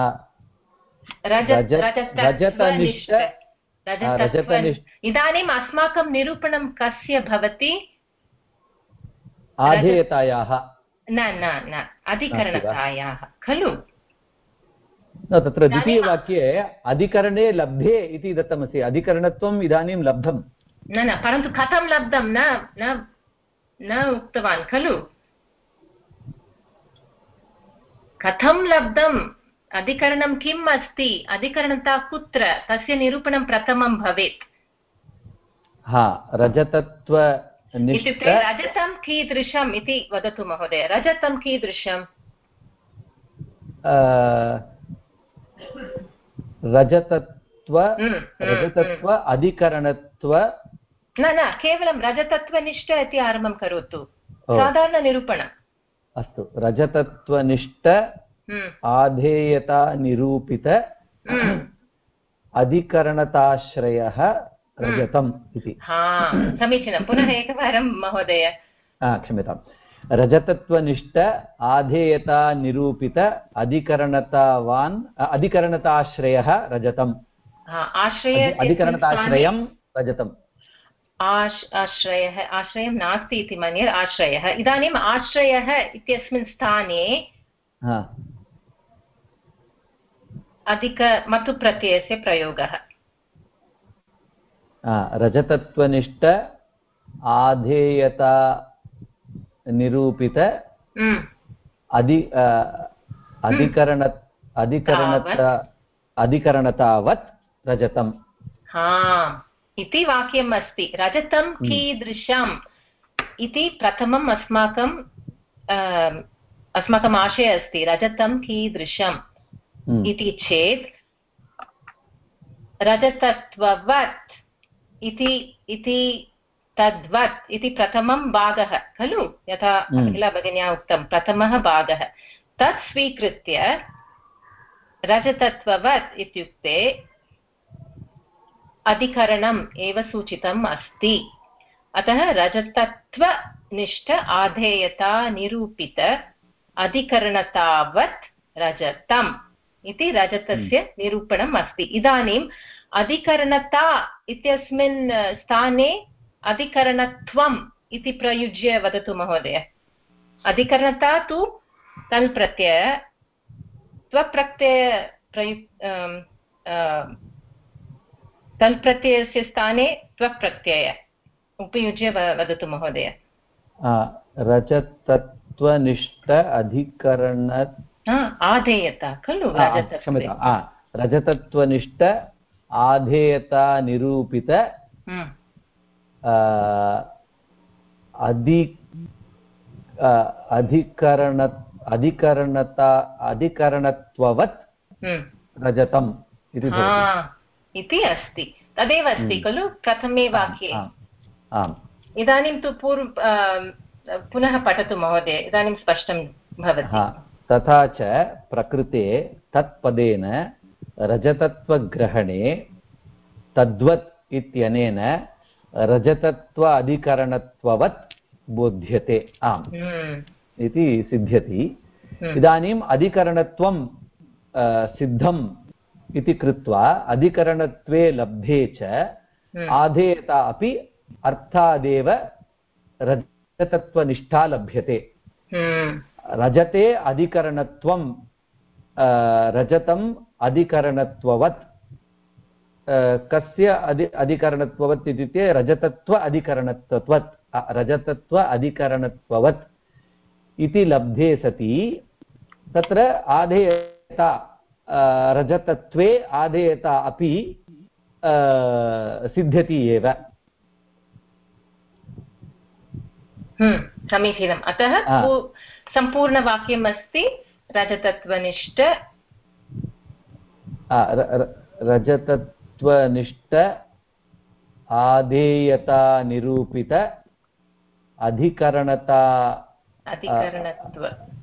S1: इदानीम् अस्माकं निरूपणं कस्य भवति
S2: आधेयतायाः
S1: न न न अधिकरणतायाः खलु
S2: तत्र द्वितीयवाक्ये अधिकरणे लब्धे इति दत्तमस्ति अधिकरणत्वम् इदानीं लब्धं
S1: न न परन्तु कथं लब्धं न न न उक्तवान् खलु कथं लब्धम् अधिकरणं किम् अस्ति अधिकरणता कुत्र तस्य निरूपणं प्रथमं भवेत्
S2: हा रजतत्व
S1: इत्युक्ते रजतं कीदृशम् इति वदतु महोदय रजतं कीदृशम्
S2: रजतत्व रजतत्व अधिकरणत्व
S1: न न केवलं रजतत्वनिष्ठ इति आरम्भं करोतु साधारणनिरूपणम्
S2: अस्तु रजतत्वनिष्ठ आधेयता निरूपित अधिकरणताश्रयः रजतम् इति
S1: समीचीनं पुनः एकवारं महोदय
S2: क्षम्यताम् रजतत्वनिष्ठ आधेयता निरूपित अधिकरणतावान् अधिकरणताश्रयः रजतम् अधिकरणताश्रयं रजतम्
S1: आश्रयः आश्रयं नास्ति इति मन्ये आश्रयः इदानीम् आश्रयः इत्यस्मिन् स्थाने अधिक मतु प्रत्ययस्य प्रयोगः
S2: रजतत्वनिष्ठ आधेयता निरूपित अधि अधिकरण अधिकरणता अधिकरणतावत् रजतम्
S1: इति वाक्यम् अस्ति रजतं कीदृशम् इति प्रथमम् अस्माकं अस्माकम् आशयः अस्ति रजतं कीदृशम् इति चेत् रजतत्ववत् इति इति तद्वत् इति प्रथमं भागः खलु यथा अखिला भगिन्या उक्तं प्रथमः भागः तत् स्वीकृत्य रजतत्ववत् इत्युक्ते अधिकरणम् एव सूचितम् अस्ति अतः रजतत्वनिष्ठ आधेयता निरूपित अधिकरणतावत् रजतम् इति रजतस्य निरूपणम् अस्ति इदानीम् अधिकरणता इत्यस्मिन् स्थाने अधिकरणत्वम् इति प्रयुज्य वदतु महोदय अधिकरणता तु तल् प्रत्यय त्वप्रत्यय प्रयु तल् प्रत्ययस्य स्थाने त्वप्रत्यय उपयुज्य वदतु महोदय
S2: रजतत्वनिष्ठ अधिकरण
S1: आधेयता खलु
S2: क्षम्यताम् रजतत्वनिष्ठ आधेयता निरूपित अधि अधिकरण अधिकरणता अधिकरणत्ववत् रजतम् इति भवति
S1: इति अस्ति तदेव अस्ति खलु प्रथमे वाक्ये।
S2: आम्
S1: इदानीं तु पूर्व पुनः पठतु महोदय इदानीं स्पष्टं भवति।
S2: तथा च प्रकृते तत्पदेन रजतत्वग्रहणे तद्वत् इत्यनेन रजतत्व अधिकरणत्ववत् बोध्यते आम् इति सिद्ध्यति। इदानीम् अधिकरणत्वं सिद्धम् इति कृत्वा अधिकरणत्वे लब्धे च आधेयता अपि अर्थादेव रजतत्वनिष्ठा लभ्यते। रजते अधिकरणत्वं रजतम् अधिकरणत्ववत् कस्य अधि अधिकरणत्ववत् इत्युक्ते रजतत्व अधिकरणत्ववत् रजतत्व अधिकरणत्ववत् इति लब्धे सति तत्र आधेयता रजतत्वे आधेयता अपि सिद्ध्यति एव।
S1: समीचीनम्। अतः सम्पूर्णवाक्यम् अस्ति रजतत्वनिष्ठ
S2: रजतत्वनिष्ठ आधेयता निरूपित अधिकरणता
S1: अधिकरणत्व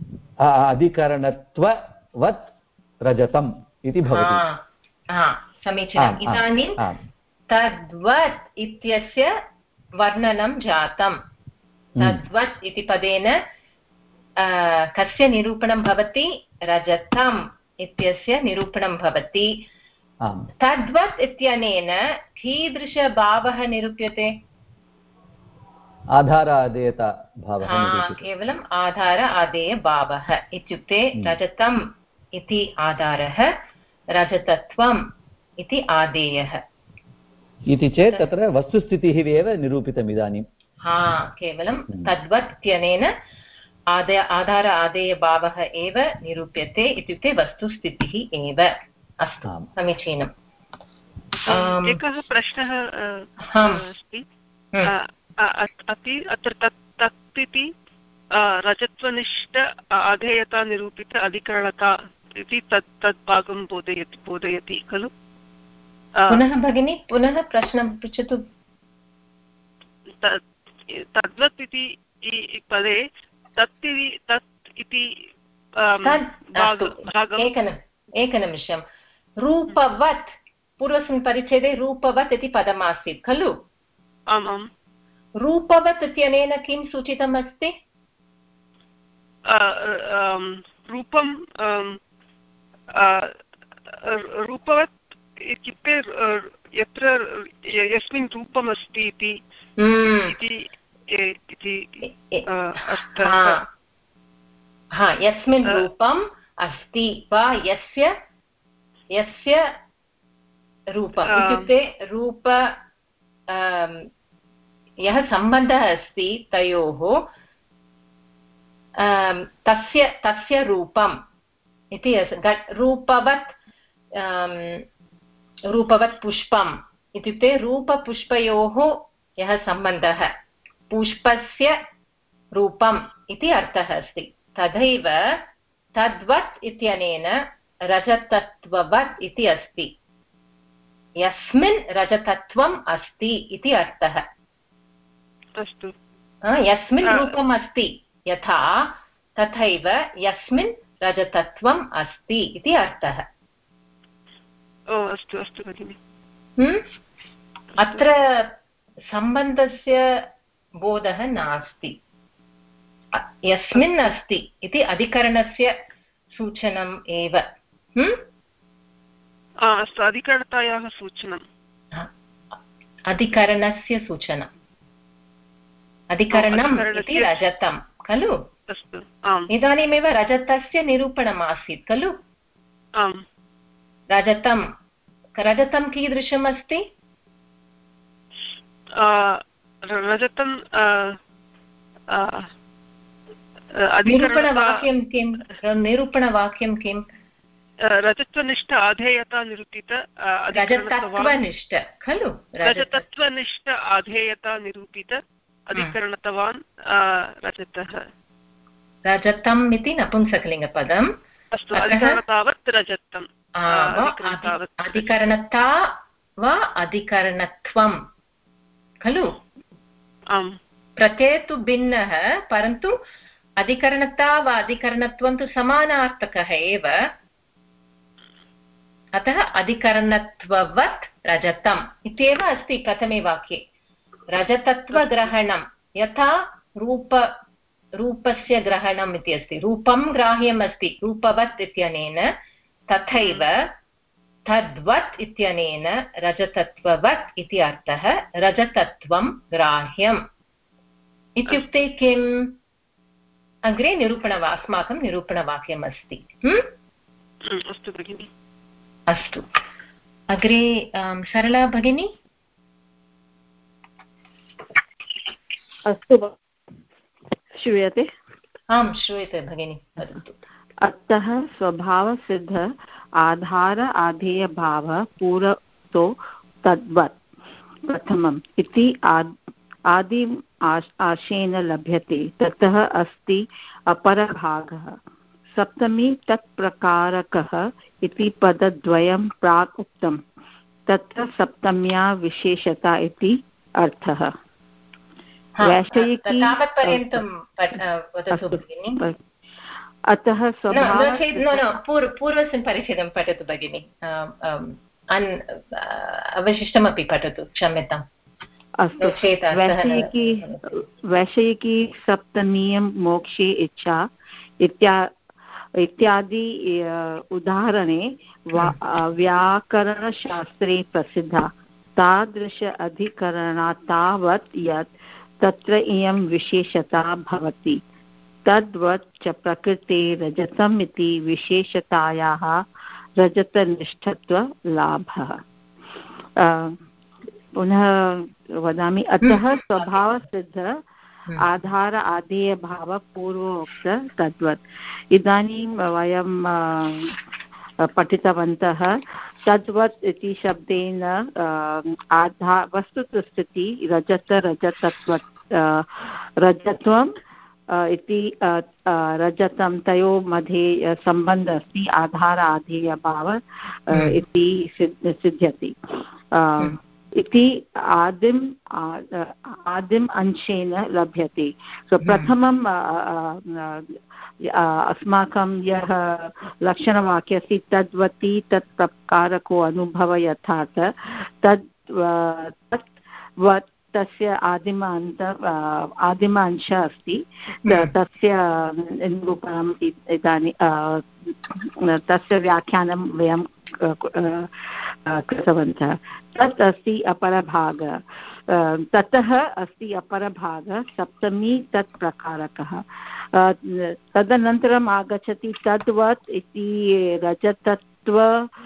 S2: अधिकरणत्ववत् रजतम् इति भवति।
S1: समीचीनम्। इदानीं तद्वत् इत्यस्य वर्णनं जातम्। तद्वत् इति पदेन कस्य निरूपणं भवति रजतम् इत्यस्य निरूपणं भवति। तद्वत् इत्यनेन कीदृशभावः निरूप्यते?
S2: आधार आदेयता भावः
S1: केवलम् आधार आदेयभावः इत्युक्ते रजतम् इति आधारः रजतत्वम् इति आदेयः
S2: इति चेत् तत्र वस्तुस्थितिः एव निरूपितम् इदानीं।
S1: हा केवलं तद्वत् इत्यनेन आदय आधार आदेयभावः एव निरूप्यते इत्युक्ते वस्तुस्थितिः एव। अस्तु समीचीनम्।
S4: एकः प्रश्नः अस्ति अपि अत्र तत् तत् इति रजत्वनिष्ठ आधेयता निरूपित अधिकरणता इति तत् तत् भागं बोधयति बोधयति खलु?
S1: पुनः भगिनी पुनः प्रश्नं पृच्छतु।
S4: तद्वत् इति पदे तत् तत् इति
S1: एकनिमिषं। रूपवत् पूर्वस्मिन् परिच्छेदे रूपवत् इति पदमासीत् खलु?
S4: आम् आम्।
S1: रूपवत् इत्यनेन किं सूचितम् अस्ति?
S4: रूपं रूपवत् इत्युक्ते यत्र यस्मिन् रूपम् अस्ति इति
S1: यस्मिन् रूपम् अस्ति वा यस्य यस्य रूपम् इत्युक्ते रूप यः सम्बन्धः अस्ति तयोः तस्य तस्य रूपम् इति रूपवत् रूपवत् पुष्पम् इत्युक्ते रूपपुष्पयोः यः सम्बन्धः पुष्पस्य रूपम् इति अर्थः अस्ति। तथैव तद्वत् इत्यनेन रजतत्ववत् इति अस्ति यस्मिन् रजतत्वम् अस्ति इति अर्थः।
S4: अस्तु।
S1: यस्मिन् रूपम् अस्ति यथा तथैव यस्मिन् रजतत्वम् अस्ति इति अर्थः।
S4: ओ अस्तु अस्तु भगिनि।
S1: अत्र सम्बन्धस्य बोधः नास्ति। यस्मिन् अस्ति इति अधिकरणस्य सूचनम् एव।
S4: अस्तु अधिकरणतायाः सूचनम्
S1: अधिकरणस्य सूचनम् अधिकरणम् इति रजतं खलु?
S4: अस्तु आम्।
S1: इदानीमेव रजतस्य निरूपणम् आसीत् खलु?
S4: आम्।
S1: रजतं रजतं कीदृशम् अस्ति?
S4: रजतं
S1: निरूपणवाक्यं किं? निरूपणवाक्यं किम्?
S4: रजतत्वनिष्ठ आधेयता निरूपित
S1: रजतत्वनिष्ठ खलु
S4: रजतत्वनिष्ठ आधेयता निरूपित अधिकरणतवान् रजतः
S1: रजतम् इति नपुंसकलिङ्गपदम्
S4: अस्तु अधिकरणतावत् रजतम्
S1: अधिकरणता वा अधिकरणत्वं खलु
S4: आम्
S1: प्रत्ययः तु भिन्नः परन्तु अधिकरणता वा अधिकरणत्वं तु समानार्थकः एव अतः अधिकरणत्ववत् रजतम् इत्येव अस्ति प्रथमे वाक्ये रजतत्वग्रहणं यथा रूप रूपस्य ग्रहणम् इति अस्ति रूपं ग्राह्यम् अस्ति रूपवत् इत्यनेन तथैव तद्वत् इत्यनेन रजतत्ववत् इति अर्थः रजतत्वं ग्राह्यम् इत्युक्ते किम् अग्रे निरूपणवा अस्माकं निरूपणवाक्यम् अस्ति
S4: अस्तु भगिनि
S1: अस्तु अग्रे सरला भगिनी
S7: अस्तु श्रूयते
S1: आं श्रूयते भगिनी वदतु
S7: अतः स्वभावसिद्ध आधार आधेयभाव पूरतो तद्वत् प्रथमम् इति आदिम् आशेन लभ्यते ततः अस्ति अपरभागः सप्तमी तत्प्रकारकः इति पदद्वयं प्राक् उक्तं तत्र सप्तम्या विशेषता इति अर्थः वैषयिकी अतः
S1: पूर्वस्मिन् परिच्छेदं पठतु भगिनि अवशिष्टमपि पठतु क्षम्यताम्
S7: अस्तु वैषयिकी वैषयिकी सप्तमीयं मोक्षे इच्छा इत्या इत्यादि उदाहरणे व्याकरणशास्त्रे प्रसिद्धा तादृश अधिकरणात् तावत् यत् तत्र इयं विशेषता भवति तद्वत् च प्रकृते रजतम् इति विशेषतायाः रजतनिष्ठत्वलाभः पुनः वदामि अतः स्वभावसिद्ध आधार आधेयभाव पूर्वोक्त तद्वत् इदानीं वयं पठितवन्तः तद्वत् इति शब्देन आधा वस्तुतस्थिति रजत रजतत्वत् रजत्वं इति रजतं तयोः मध्ये सम्बन्धः अस्ति आधार आधेयभाव इति सिद्ध्यति इति आदिम आदिम अंशेन लभ्यते सो प्रथमं अस्माकं यः लक्षणवाक्यम् अस्ति तद्वती तत्प्रकारको अनुभव यथार्थ तद् तद्वत् तस्य आदिमान्त आदिमांशः अस्ति तस्य निरूपणम् इदानीं तस्य व्याख्यानं वयं कृतवन्तः तत् अस्ति अपरभागः ततः अस्ति अपरभागः सप्तमी तत्प्रकारकः तदनन्तरम् आगच्छति तद्वत् इति रजतत्व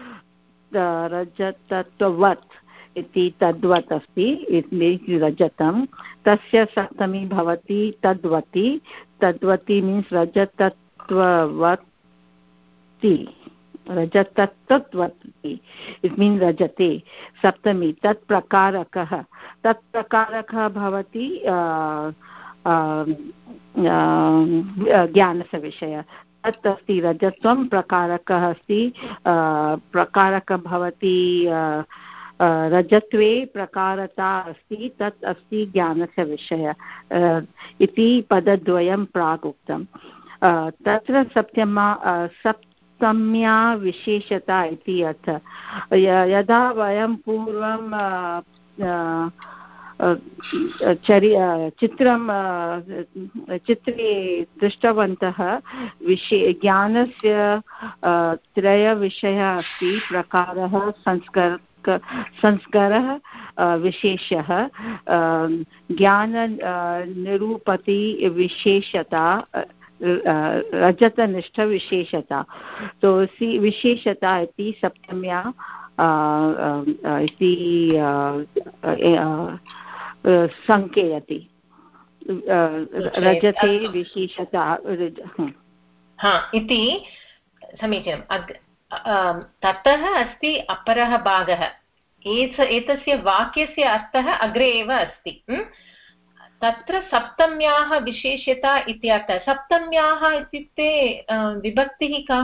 S7: रजतत्ववत् इति तद्वत् अस्ति रजतं तस्य सप्तमी भवति तद्वति तद्वति मीन्स् रजतत्ववति रजतत्ववति इट् मीन्स् रजते सप्तमी तत्प्रकारकः तत्प्रकारकः भवति ज्ञानस्य विषयः तत् अस्ति रजत्वं प्रकारकः अस्ति प्रकारकः भवति रजत्वे प्रकारता अस्ति तत् अस्ति ज्ञानस्य विषयः इति पदद्वयं प्राक् उक्तं तत्र सप्तमा सप्तम्या विशेषता इति अर्थः यदा वयं पूर्वं चरि चित्रं चित्रे दृष्टवन्तः विषय ज्ञानस्य त्रयविषयः अस्ति प्रकारः संस्कार संस्कारः विशेषः ज्ञान निरूपति विशेषता रजतनिष्ठविशेषता तो सी विशेषता इति सप्तम्या इति संकेयति रजते विशेषता
S1: हा इति समीचीनम् ततः अस्ति अपरः भागः। एतस्य वाक्यस्य अर्थः अग्रे एव अस्ति। तत्र सप्तम्याः विशेष्यता इत्यर्थः। सप्तम्याः इत्युक्ते विभक्तिः का?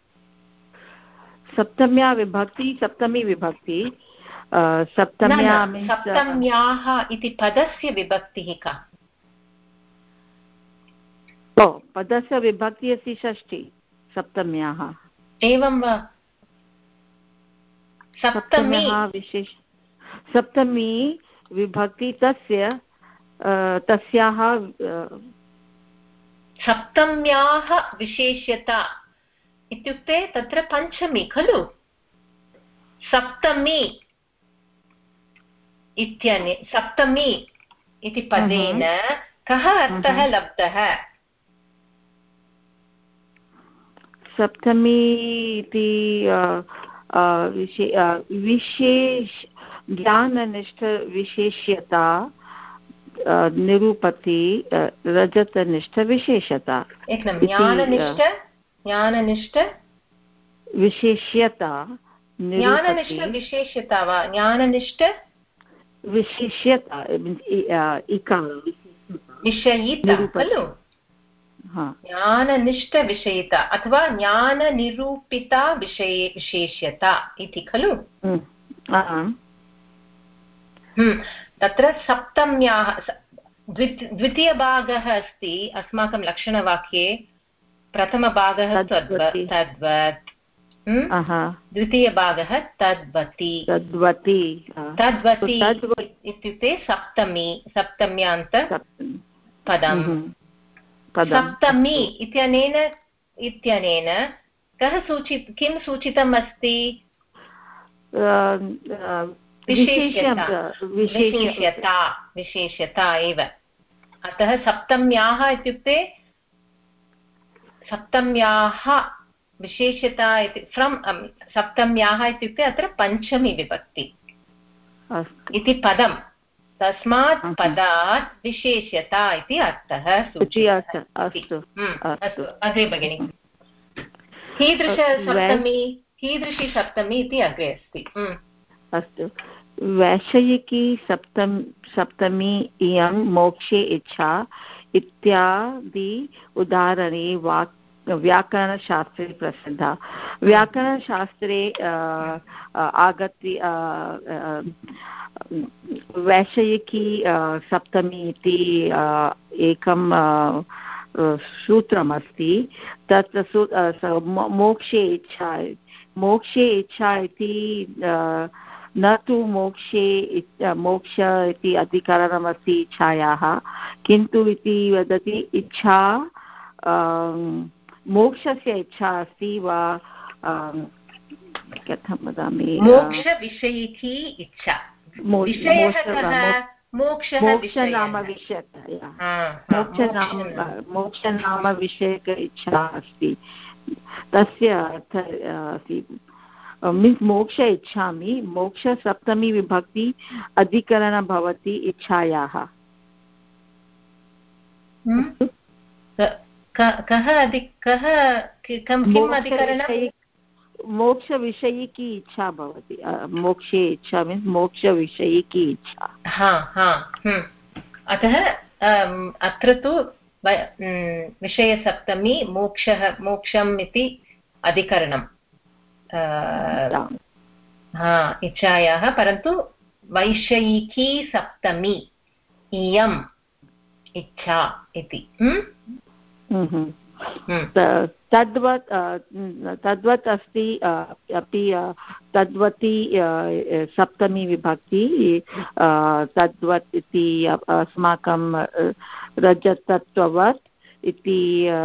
S7: सप्तम्या विभक्ति सप्तमी विभक्ति सप्तम्या
S1: सप्तम्याः इति पदस्य विभक्तिः का?
S7: ओ पदस्य विभक्ति अस्ति षष्ठी सप्तम्याः।
S1: एवं वा? सप्तमी
S7: विशेष सप्तमी विभक्ति तस्य तस्याः
S1: सप्तम्याः विशेष्यता इत्युक्ते तत्र पञ्चमी खलु? सप्तमी इत्यने सप्तमी इति पदेन कः अर्थः लब्धः?
S7: सप्तमी इति विशेष ज्ञाननिष्ठ विशेष्यता निरूपति रजतनिष्ठ विशेषता।
S1: एकं ज्ञाननिष्ठ ज्ञाननिष्ठ
S7: विशेष्यता
S1: ज्ञाननिष्ठ विशेष्यता वा ज्ञाननिष्ठ
S7: विशेष्यता
S1: विषयिता खलु? ज्ञाननिष्ठ विषयिता अथवा ज्ञाननिरूपिता विषये विशेष्यता इति खलु? तत्र सप्तम्याः द्वितीयभागः अस्ति अस्माकं लक्षणवाक्ये। प्रथमभागः तद्वत् तद्वत् द्वितीयभागः तद्वति
S7: तद्वति
S1: तद्वति इत्युक्ते सप्तमी सप्तम्यान्त पदम्। सप्तमी इत्यनेन इत्यनेन कः सूचित किं सूचितम् अस्ति? विशेष्यता विशेष्यता एव। अतः सप्तम्याः इत्युक्ते सप्तम्याः विशेष्यता इति फ्रम् सप्तम्याः इत्युक्ते अत्र पञ्चमी विभक्ति इति पदं। तस्मात् पदात् विशेष्यता इति अर्थः सूचितः। अस्तु अग्रे भगिनि। कीदृशसप्तमी कीदृशी सप्तमी इति अग्रे अस्ति।
S7: अस्तु वैषयिकी सप्तम सप्तमी इयं मोक्षे इच्छा इत्यादि उदाहरणे वाक् व्याकरणशास्त्रे प्रसिद्धा। व्याकरणशास्त्रे आगत्य वैषयिकी सप्तमी इति एकं सूत्रमस्ति। तत् मोक्षे इच्छा मोक्षे इच्छा इति न तु मोक्षे मोक्ष इति अधिकरणमस्ति इच्छायाः, किन्तु इति वदति इच्छा मोक्षस्य इच्छा अस्ति वा कथं वदामि
S1: मोक्षविषयिकी इच्छा। मोक्ष
S7: नाम विषयक मोक्ष नाम मोक्ष नाम विषयक इच्छा अस्ति। तस्य अस्ति मीन्स् मोक्ष इच्छामि मोक्ष सप्तमी विभक्ति अधिकरण भवति इच्छायाः।
S1: कः कः किम् अधिकरणं?
S7: मोक्षविषयिकी इच्छा भवति। मोक्षे इच्छा मीन्स् मोक्षविषयिकी इच्छा।
S1: हा हा अतः अत्र तु विषयसप्तमी मोक्षः मोक्षम् इति अधिकरणं हा इच्छायाः, परन्तु वैषयिकी सप्तमी इयम् इच्छा इति।
S7: तद्वत् तद्वत् अस्ति अपि तद्वती सप्तमी विभक्ति तद्वत् इति अस्माकं रजतत्ववत् इति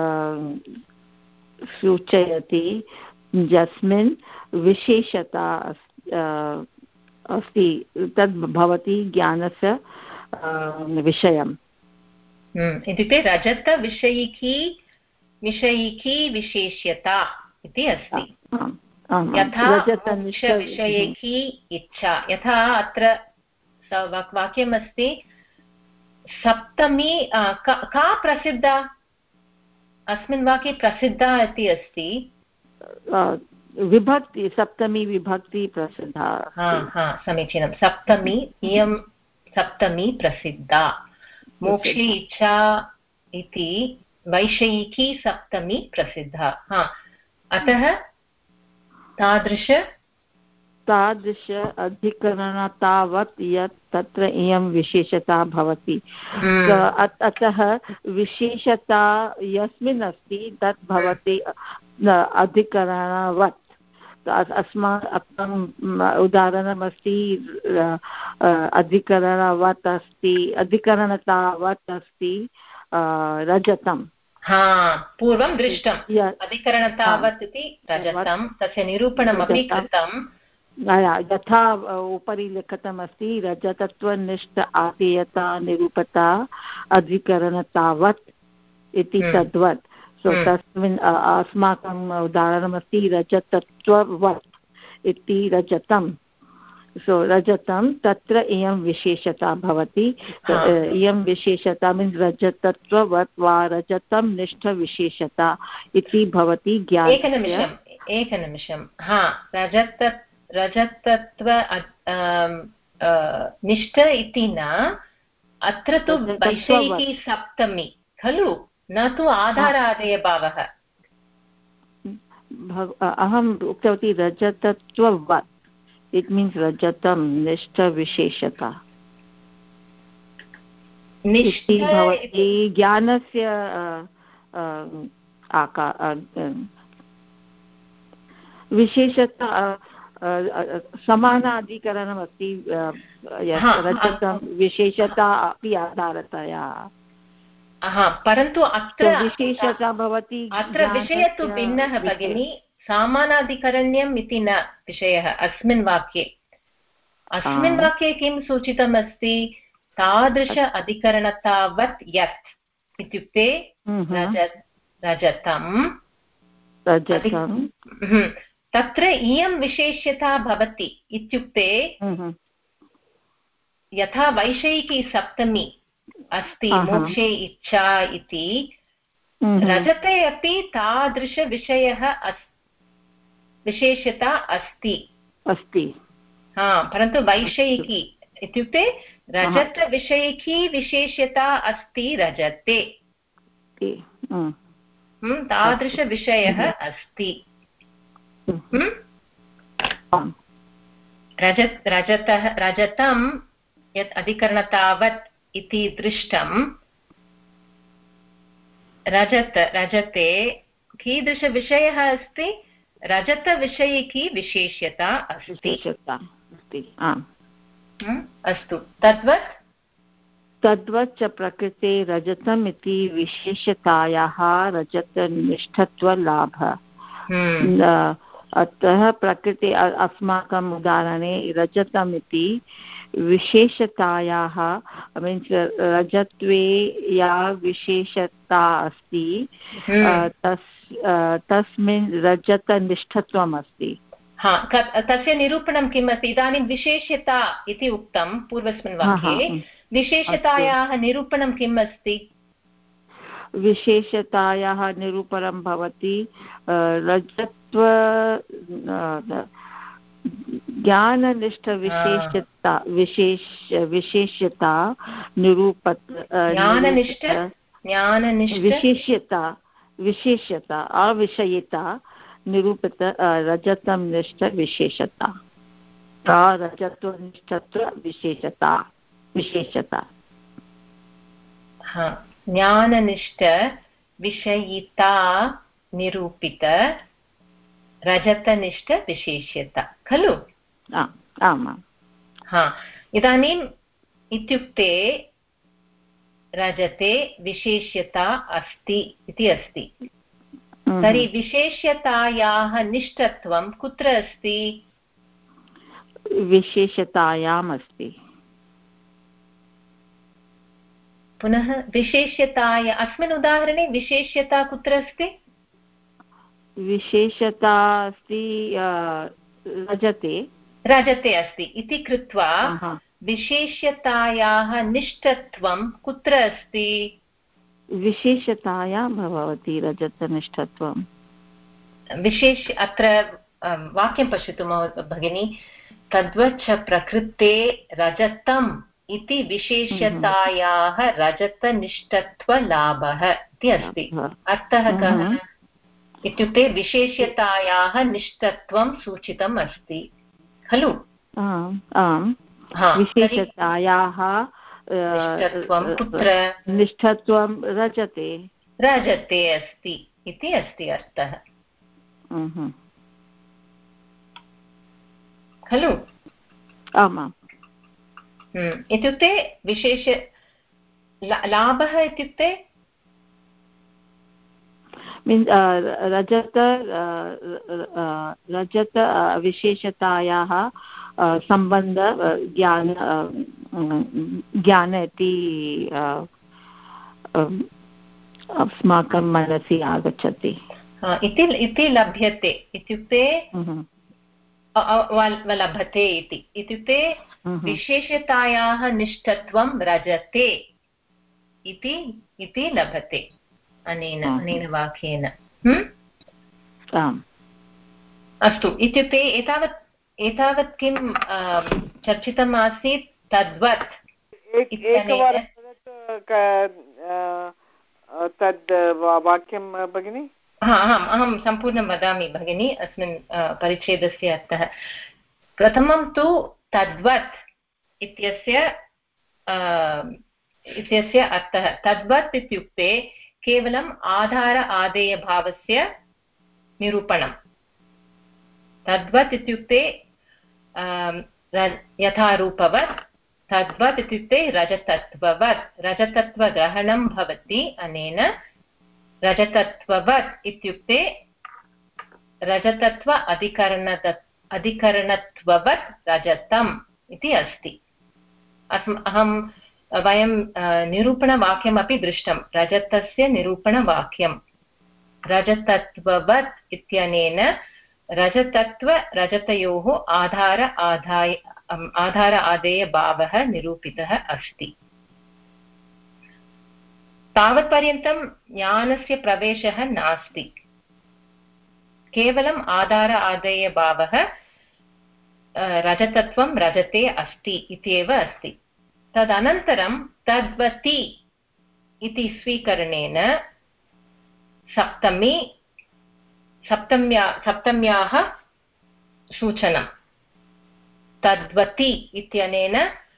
S7: सूचयति, यस्मिन् विशेषता अस्ति तद् भवति ज्ञानस्य विषयम्।
S1: इत्युक्ते रजतविषयिकी विषयिकी विशेष्यता इति अस्ति। यथा मोक्षविषयिकी इच्छा, यथा अत्र वाक्यमस्ति सप्तमी का प्रसिद्धा? अस्मिन् वाक्ये प्रसिद्धा इति अस्ति।
S7: विभक्ति सप्तमी विभक्ति प्रसिद्धा।
S1: हा हा समीचीनं सप्तमी इयं सप्तमी प्रसिद्धा मोक्षे इच्छा इति वैषयिकी सप्तमी प्रसिद्धा। हा अतः तादृश
S7: तादृश अधिकरणतावत् यत् तत्र इयं विशेषता भवति। अतः विशेषता यस्मिन् अस्ति तत् भवति अधिकरणवत्। अस्माकम् उदाहरणमस्ति अधिकरणवत् अस्ति अधिकरणतावत् अस्ति रजतं।
S1: हा पूर्वं दृष्टम् अधिकरणतावत् इति रजतं तस्य निरूपणमपि कृतं।
S7: यथा उपरि लिखितमस्ति रजतत्वनिष्ठ आदेयता निरूपता अधिकरणतावत् इति तद्वत्। सो तस्मिन् अस्माकम् उदाहरणमस्ति रजतत्ववत् इति रजतं। सो रजतं तत्र इयं विशेषता भवति। इयं विशेषता मीन्स् रजतत्ववत् वा रजतं निष्ठविशेषता इति भवति ज्ञानस्य।
S1: एकनिमिषम् एकनिमिषं हा रजत रजतत्व निष्ठ इति न अत्र तु वैषयिकी सप्तमी खलु न तु आधारादेयभावः।
S7: अहम् उक्तवती रजतत्ववत् इट् मीन्स् रजतं निष्ठविशेषता भवति ज्ञानस्य विशेषता समानाधिकरणमस्ति रजतं विशेषता अपि आधारतया।
S1: परन्तु अत्र
S7: विशेषता भवति
S1: अत्र विषयः तु भिन्नः भगिनी समानाधिकरण्यम् इति न विषयः अस्मिन् वाक्ये। अस्मिन् वाक्ये किं सूचितमस्ति तादृश अधिकरणतावत् यत् इत्युक्ते रजतं तत्र इयं विशेष्यता भवति इत्युक्ते यथा वैषयिकी सप्तमी अस्ति मोक्षे इच्छा इति रजते अपि तादृशविषयः विशेषता अस्ति अस्ति हा परन्तु वैषयिकी इत्युक्ते रजतविषयिकी विशेष्यता अस्ति रजते तादृशविषयः अस्ति। रजत रजतः रजतं यत् अधिकरणतावत् इति दृष्टं रजत रजते कीदृशविषयः अस्ति रजतविषयिकी विशेष्यता अस्ति। अस्तु तद्वत्
S7: तद्वत् च प्रकृते रजतम् इति विशेषतायाः रजतनिष्ठत्वलाभः। अतः प्रकृते अस्माकम् उदाहरणे रजतम् इति विशेषतायाः मीन्स् रजत्वे या विशेषता अस्ति तस् तस्मिन् रजतनिष्ठत्वम् अस्ति।
S1: हा तस्य निरूपणं किम् अस्ति इदानीं विशेष्यता इति उक्तं पूर्वस्मिन् वाक्ये विशेषतायाः निरूपणं किम् अस्ति?
S7: विशेषतायाः निरूपणं भवति रजत्व ज्ञाननिष्ठविशेषता विशेष विशेष्यता निरूपत
S1: ज्ञाननिष्ठ ज्ञाननिष्ठ
S7: विशेष्यता विशेष्यता अविषयिता निरूपित रजतं निष्ठ विशेषता रजत्वनिष्ठत्व विशेषता विशेषता
S1: हाँ ज्ञाननिष्ठ विषयिता निरूपित रजतनिष्ठ विशेष्यता खलु?
S7: आमां
S1: हा इदानीम् इत्युक्ते रजते विशेष्यता अस्ति इति अस्ति। तर्हि विशेष्यतायाः निष्ठत्वं कुत्र अस्ति?
S7: विशेषतायाम् अस्ति।
S1: पुनः विशेष्यताया अस्मिन् उदाहरणे विशेष्यता कुत्र अस्ति?
S7: विशेषता अस्ति रजते
S1: रजते अस्ति इति कृत्वा विशेष्यतायाः निष्ठत्वं कुत्र अस्ति?
S7: विशेषतायां भवति रजतनिष्ठत्वं।
S1: विशेष अत्र वाक्यं पश्यतु भगिनी, तद्वच्च प्रकृते रजतम् इति विशेष्यतायाः रजतनिष्ठत्वलाभः इति अस्ति। अर्थः कः इत्युक्ते विशेष्यतायाः निष्ठत्वं सूचितम् अस्ति खलु?
S7: विशेषतायाः
S1: निष्ठत्वं कुत्र?
S7: निष्ठत्वं रजते
S1: रजते अस्ति इति अस्ति अर्थः खलु?
S7: आमाम्।
S1: इत्युक्ते विशेष लाभः इत्युक्ते
S7: रजत रजत विशेषतायाः सम्बन्ध ज्ञान ज्ञान इति अस्माकं मनसि आगच्छति
S1: इति लभ्यते इत्युक्ते लभते इति इत्युक्ते विशेषतायाः निष्ठत्वं रजते इति लभते अनेन अनेन वाक्येन। अस्तु, इत्युक्ते एतावत् एतावत् किं चर्चितम् आसीत् तद्वत्
S8: तद् वाक्यं भगिनि।
S1: हा आम् अहं सम्पूर्णं वदामि भगिनि अस्मिन् परिच्छेदस्य अर्थः। प्रथमं तु तद्वत् इत्यस्य इत्यस्य अर्थः तद्वत् इत्युक्ते केवलम् आधार आदेयभावस्य निरूपणम्। तद्वत् इत्युक्ते यथा रूपवत्, तद्वत् इत्युक्ते रजतत्ववत्, रजतत्वग्रहणं भवति अनेन। रजतत्ववत् इत्युक्ते रजतत्व अधिकरण अधिकरणत्ववत् रजतम् इति अस्ति। अहं वयं निरूपणवाक्यमपि दृष्टं, रजतस्य निरूपणवाक्यं। रजतत्ववत् इत्यनेन रजतत्व रजतयोः आधार आधाय आधार आदेयभावः निरूपितः अस्ति। तावत्पर्यन्तं ज्ञानस्य प्रवेशः नास्ति, केवलम् आधार आदेयभावः रजतत्वं रजते अस्ति इत्येव अस्ति। तदनन्तरं तद्वति इति स्वीकरणेन सप्तमी सप्तम्या सप्तम्याः सूचनं। तद्वति इत्यनेन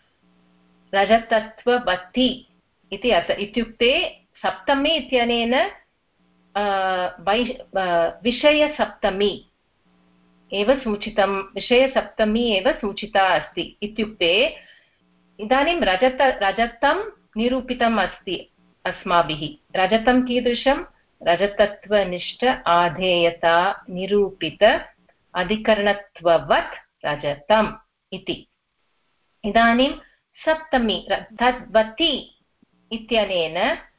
S1: रजतत्ववति इति अर्थ इत्युक्ते सप्तमी इत्यनेन वै विषयसप्तमी एव सूचितं, विषयसप्तमी एव सूचिता अस्ति। इत्युक्ते इदानीं रजत रजतं निरूपितम् अस्ति अस्माभिः। रजतं कीदृशं? रजतत्वनिष्ठ आधेयता निरूपित अधिकरणत्ववत् रजतम् इति। इदानीं सप्तमी तद्वति इत्यनेन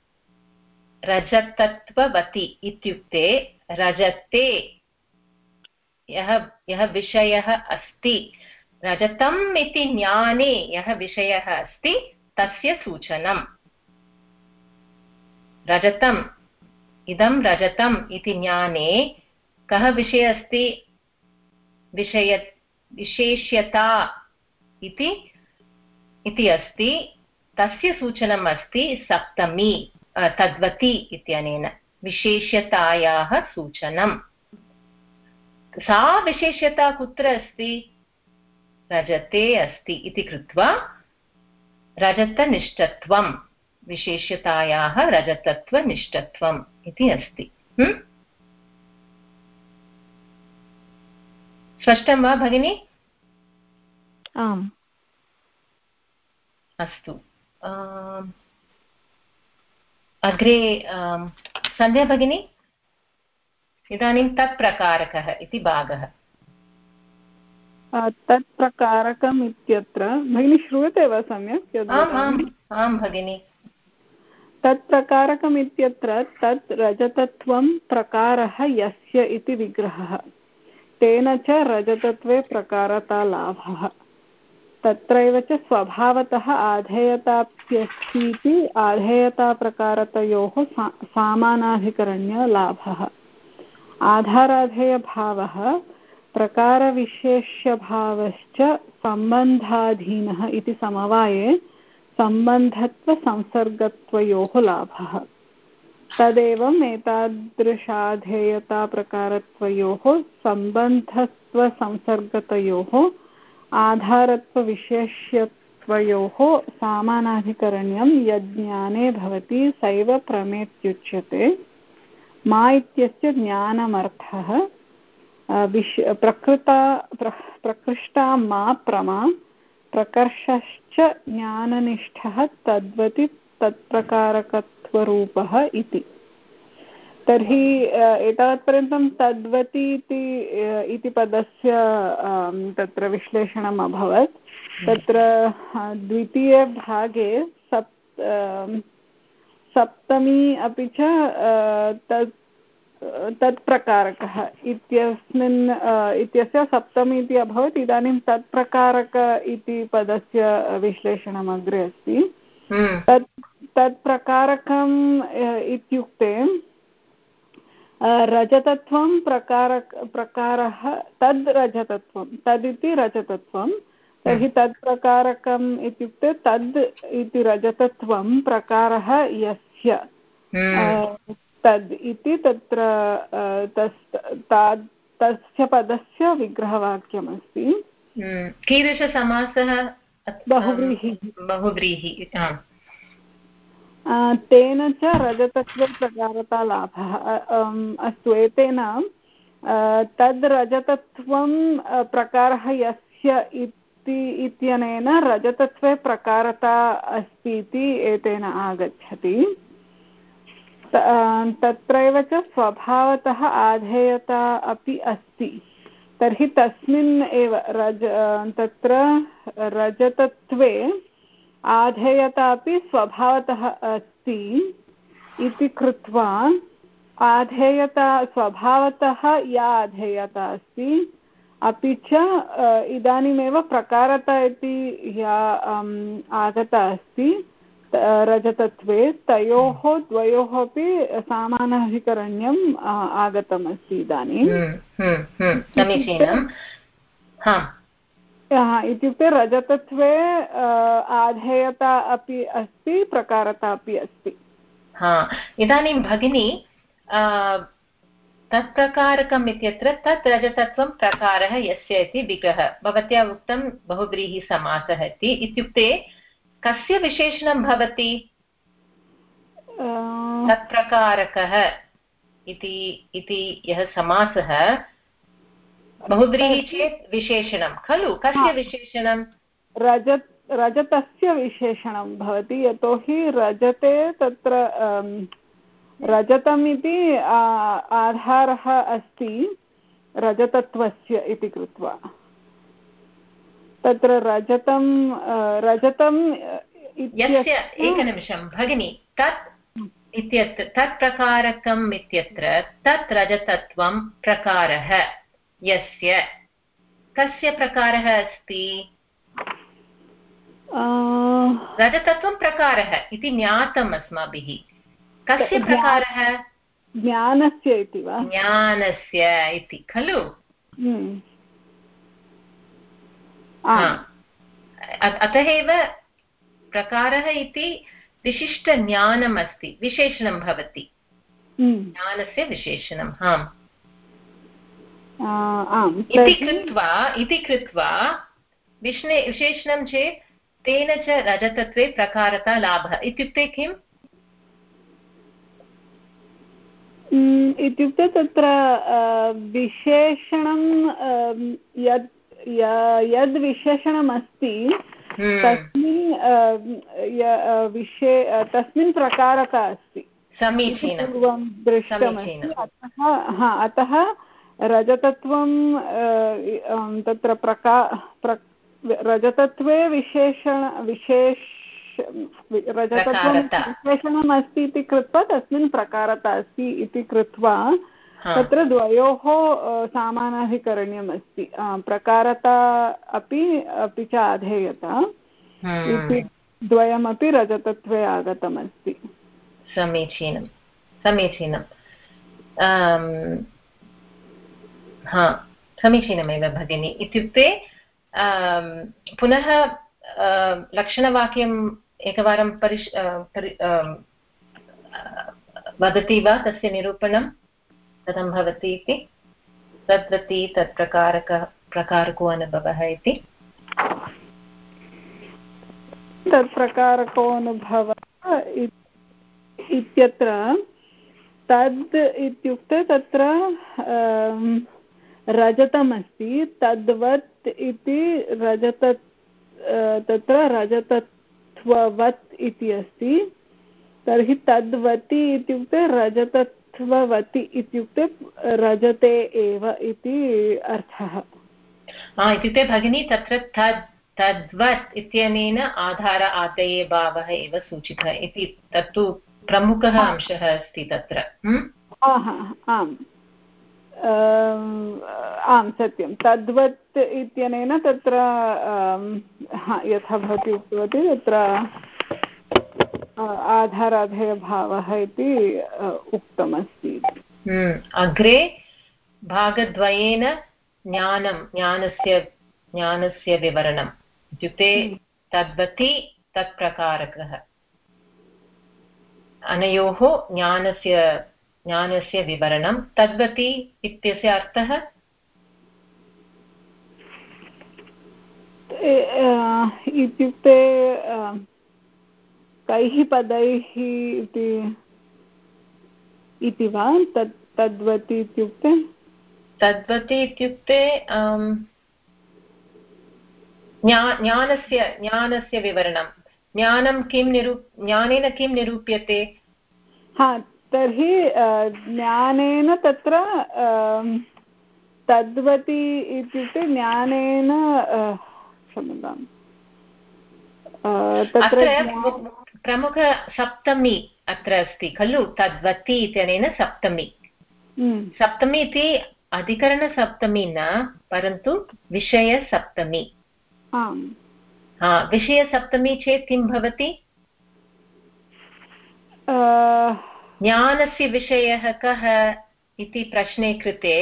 S1: रजतत्ववति इत्युक्ते रजते यः यः विषयः अस्ति, रजतम् इति ज्ञाने यः विषयः अस्ति तस्य सूचनम्। रजतम् इदं रजतम् इति ज्ञाने कः विषयः अस्ति? विषय विशेष्यता इति इति अस्ति, तस्य सूचनम् अस्ति सप्तमी तद्वति इत्यनेन विशेष्यतायाः सूचनम्। सा विशेष्यता कुत्र अस्ति? रजते अस्ति इति कृत्वा रजतनिष्ठत्वं, विशेष्यतायाः रजतत्वनिष्ठत्वम् इति अस्ति। स्पष्टं वा भगिनी?
S7: आम्।
S1: अस्तु, अग्रे सन्ध्या भगिनी, इदानीं तत्प्रकारकः इति भागः।
S6: तत्प्रकारकम् इत्यत्र भगिनी श्रूयते वा सम्यक्?
S1: आम् आम् आम् भगिनी।
S6: तत्प्रकारकम् इत्यत्र तत् रजतत्वं प्रकारः यस्य इति विग्रहः, तेन च रजतत्वे प्रकारतालाभः। तत्रैव च स्वभावतः आधेयताप्यस्तीति आधेयताप्रकारतयोः सा सामानाधिकरण्यलाभः। आधाराधेयभावः प्रकारविशेष्यभावश्च सम्बन्धाधीनः इति समवाये सम्बन्धत्वसंसर्गत्वयोः लाभः। तदेवम् एतादृशाधेयताप्रकारत्वयोः सम्बन्धत्वसंसर्गतयोः आधारत्वविशेष्यत्वयोः सामानाधिकरण्यं यज्ञाने भवति सैव प्रमेत्युच्यते। मा इत्यस्य ज्ञानमर्थः विश प्रकृता प्र, प्रकृष्टा मा प्रमा प्रकर्षश्च ज्ञाननिष्ठः तद्वति तत्प्रकारकत्वरूपः इति। तर्हि एतावत्पर्यन्तं तद्वति इति पदस्य तत्र विश्लेषणम् अभवत्। तत्र द्वितीयभागे सप्त सप्तमी अपि च तत् तत्प्रकारकः इत्यस्मिन् इत्यस्य सप्तमी इति अभवत्। इदानीं तत्प्रकारक इति पदस्य विश्लेषणम् अग्रे अस्ति। तत् तत्प्रकारकम् इत्युक्ते रजतत्वं प्रकारक प्रकारः तद् रजतत्वं तदिति रजतत्वं। तर्हि तत्प्रकारकम् इत्युक्ते तद् इति रजतत्वं प्रकारः यस्य तद् इति तत्र तस्य पदस्य विग्रहवाक्यमस्ति।
S1: कीदृशसमासः?
S6: बहुव्रीहि।
S1: बहुव्रीहि।
S6: तेन च रजतत्वे प्रकारता लाभः। अस्तु, एतेन तद् रजतत्वं प्रकारः यस्य इति इत्यनेन रजतत्वे प्रकारता अस्ति इति एतेन आगच्छति। तत्रैव च स्वभावतः आधेयता अपि अस्ति। तर्हि तस्मिन् एव रज तत्र रजतत्वे आधेयता अपि स्वभावतः अस्ति इति कृत्वा आधेयता स्वभावतः या आधेयता अस्ति अपि च इदानीमेव प्रकारता इति या आगता अस्ति रजतत्वे, तयोः द्वयोः अपि समानाधिकरण्यम् आगतमस्ति इदानीं।
S1: समीचीनम्।
S6: इत्युक्ते रजतत्वे आधेयता अपि अस्ति, प्रकारता अपि अस्ति।
S1: हा, इदानीं भगिनी तत्प्रकारकम् इत्यत्र तत् रजतत्वं प्रकारः यस्य इति विग्रह भवत्या उक्तं बहुव्रीहिसमासः इति। इत्युक्ते कस्य विशेषणं भवति? तत्प्रकारकः इति यः समासः बहुव्रीहि चेत् विशेषणं खलु? कस्य विशेषणं?
S6: रजत रजतस्य विशेषणं भवति। यतोहि रजते तत्र रजतम् इति आधारः अस्ति रजतत्वस्य इति कृत्वा तत्र रजतं रजतम्
S1: यस्य एकनिमिषं भगिनी तत् इत्यत्र तत् प्रकारकम् इत्यत्र तत् रजतत्वं प्रकारः यस्य कस्य प्रकारः अस्ति? रजतत्वं प्रकारः इति ज्ञातम् अस्माभिः। कस्य प्रकारः?
S6: ज्ञानस्य इति वा?
S1: ज्ञानस्य इति खलु? अतः एव प्रकारः इति विशिष्टज्ञानम् अस्ति, विशेषणं भवति। ज्ञानस्य विशेषणम्। आम् इति कृत्वा इति कृत्वा विष्णे विशेषणं चेत् तेन च रजतत्वे प्रकारता लाभः इत्युक्ते किम्?
S6: इत्युक्ते तत्र विशेषणं यद् यद् विशेषणमस्ति तस्मिन् विषये तस्मिन् प्रकारता अस्ति।
S1: समीचीनं।
S6: पूर्वं दृष्टमस्ति। अतः हा अतः रजतत्वं तत्र प्रका रजतत्वे विशेषण विशेष रजतत्वं विशेषणम् अस्ति इति कृत्वा तस्मिन् प्रकारता अस्ति इति कृत्वा तत्र द्वयोः समानाधिकरण्यम् अस्ति। प्रकारता अपि अपि च आधेयता इति द्वयमपि रजतत्वे आगतमस्ति।
S1: समीचीनं समीचीनं। हा, समीचीनमेव भगिनि। इत्युक्ते पुनः लक्षणवाक्यम् एकवारं परिश् वदति वा? तस्य निरूपणं कथं भवति इति। तद्वति तत्प्रकारक प्रकारको अनुभवः इति।
S6: तत्प्रकारको अनुभवः इत्यत्र तद् इत्युक्ते तत्र रजतमस्ति, तद्वत् इति रजत तत्र रजतत्ववत् इति अस्ति। तर्हि तद्वति इत्युक्ते रजतत्ववति इत्युक्ते रजते एव इति अर्थः।
S1: इत्युक्ते भगिनी तत्र तद् तद्वत् इत्यनेन आधार आदये भावः एव सूचितः इति तत्तु प्रमुखः अंशः अस्ति तत्र।
S6: आम् आम् सत्यं। तद्वत् इत्यनेन तत्र यथा भवती उक्तवती तत्र आधाराधेयभावः इति उक्तमस्ति।
S1: अग्रे भागद्वयेन ज्ञानं ज्ञानस्य ज्ञानस्य विवरणम् इत्युक्ते तद्वति तत्प्रकारकः अनयोः ज्ञानस्य ज्ञानस्य विवरणं। तद्वति इत्यस्य अर्थः
S6: इत्युक्ते कैः पदैः इति वा? तत् तद्वति इत्युक्ते
S1: तद्वति इत्युक्ते ज्ञानस्य ज्ञानस्य विवरणं। ज्ञानं किं निरू ज्ञानेन किं निरूप्यते?
S6: हा तर्हि ज्ञानेन तत्र तद्वति इत्युक्ते ज्ञानेन क्षम्यताम्
S1: तत्र प्रमुखसप्तमी अत्र अस्ति खलु। तद्वति इत्यनेन सप्तमी। सप्तमी इति अधिकरणसप्तमी न, परन्तु विषयसप्तमी। हा विषयसप्तमी चेत् किं भवति? ज्ञानस्य विषयः कः इति प्रश्ने कृते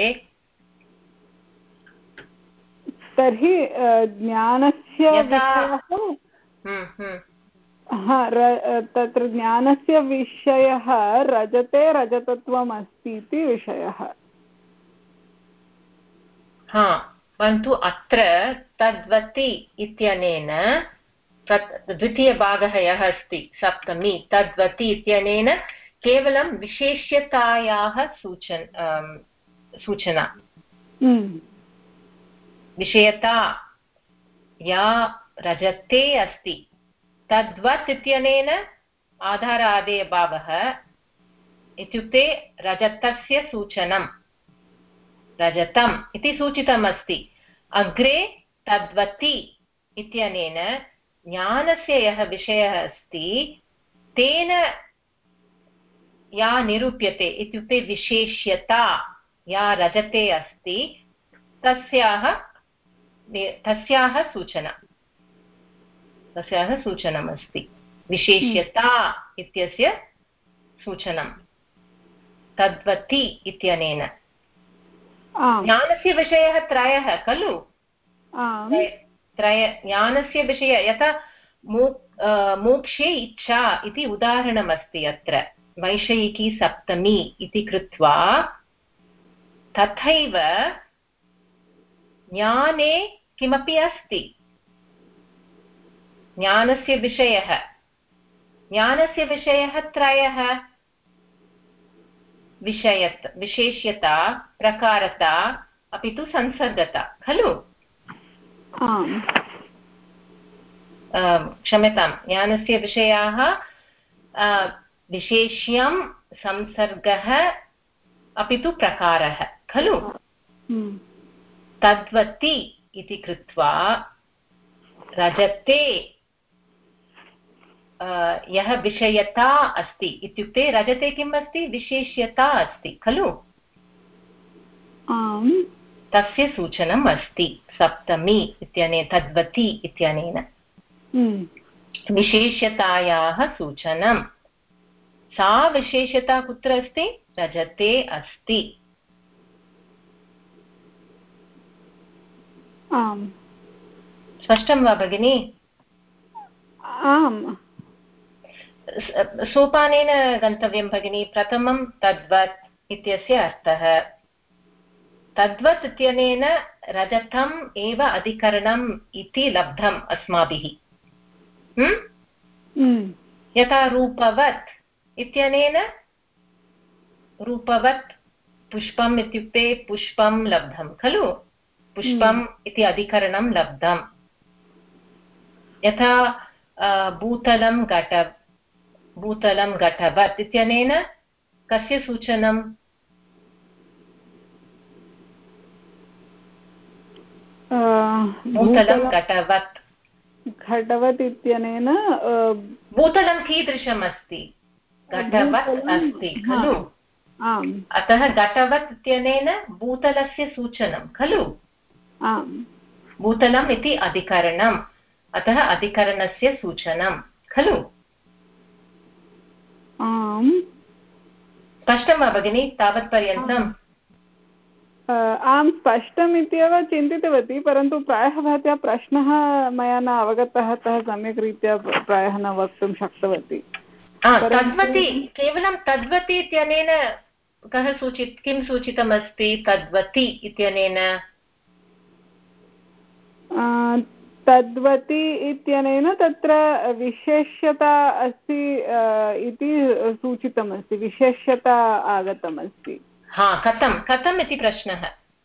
S6: तर्हि ज्ञानस्य तत्र ज्ञानस्य विषयः रजते रजतत्वम् अस्ति इति विषयः।
S1: हा परन्तु अत्र तद्वति इत्यनेन द्वितीयभागः यः अस्ति सप्तमी, तद्वति इत्यनेन केवलं विशेष्यतायाः सूचन सूचना। विषयता या रजते अस्ति। तद्वत् इत्यनेन आधारादेयभावः इत्युक्ते रजतस्य सूचनं। रजतम् इति सूचितम् अस्ति। अग्रे तद्वति इत्यनेन ज्ञानस्य यः विषयः अस्ति तेन या निरूप्यते इत्युक्ते विशेष्यता या रजते अस्ति तस्याः तस्याः सूचना तस्याः सूचनमस्ति। विशेष्यता इत्यस्य सूचनं तद्वति इत्यनेन। ज्ञानस्य विषयः त्रयः खलु। त्रय ज्ञानस्य विषय यथा मोक्षे इच्छा इति उदाहरणमस्ति अत्र वैषयिकी सप्तमी इति कृत्वा, तथैव ज्ञाने किमपि अस्ति। ज्ञानस्य विषयः ज्ञानस्य विषयः त्रयः। विषयत विशेष्यता, प्रकारता, अपि तु संसर्गता खलु। क्षम्यतां, ज्ञानस्य विषयाः विशेष्यं, संसर्गः, अपि तु प्रकारः खलु। तद्वति इति कृत्वा रजते यः विषयता अस्ति इत्युक्ते रजते किम् अस्ति? विशेष्यता अस्ति खलु। तस्य सूचनम् अस्ति सप्तमी इत्यनेन, तद्वति इत्यनेन। विशेष्यतायाः सूचनं। सा विशेषता कुत्र अस्ति? रजते अस्ति।
S6: आम्
S1: स्पष्टं वा भगिनी?
S6: आम्
S1: सोपानेन गन्तव्यं भगिनी। प्रथमं तद्वत् इत्यस्य अर्थः। तद्वत् इत्यनेन रजतम् एव अधिकरणम् इति लब्धम् अस्माभिः। यथा रूपवत् इत्यनेन रूपवत् पुष्पम् इत्युक्ते पुष्पं लब्धं खलु, पुष्पम् इति अधिकरणं लब्धम्। यथा भूतलं घट भूतलं घटवत् इत्यनेन कस्य सूचनम्? भूतलं घटवत्
S6: घटवत् इत्यनेन
S1: भूतलं कीदृशम् अस्ति? घटवत् अस्ति खलु, अतः घटवत् इत्यनेन भूतलस्य सूचनं खलु। भूतलम् इति अधिकरणम्, अतः अधिकरणस्य सूचनं खलु। स्पष्टं वा भगिनी तावत्पर्यन्तम्?
S6: आम् स्पष्टम् इत्येव चिन्तितवती, परन्तु प्रायः भवत्याः प्रश्नः मया न अवगतः, अतः सम्यक् रीत्या प्रायः न वक्तुं शक्तवती।
S1: तद्वति, केवलं तद्वति इत्यनेन कः सूचित किं सूचितमस्ति? तद्वति इत्यनेन
S6: तद्वति इत्यनेन तत्र विशेष्यता अस्ति इति सूचितमस्ति, विशेष्यता आगतमस्ति।
S1: हा, कथं कथम् इति प्रश्नः?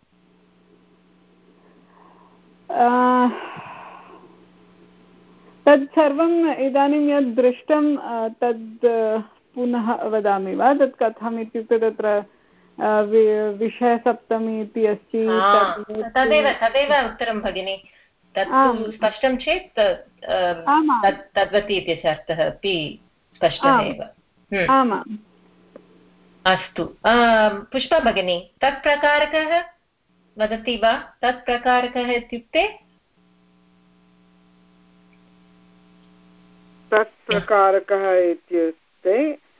S1: तत् सर्वम् इदानीं यद् दृष्टं तद् पुनः वदामि वा? तत् कथम् इत्युक्ते तत्र विषयसप्तमी इति अस्ति। तदेव तदेव उत्तरं भगिनि। तत् स्पष्टं चेत् तद्वति इत्यस्य अर्थः अपि स्पष्टमेव।
S6: आमाम्।
S1: अस्तु, पुष्पा भगिनी, तत् प्रकारकः वदति वा? तत् प्रकारकः इत्युक्ते
S8: तत् प्रकारकः इत्युक्ते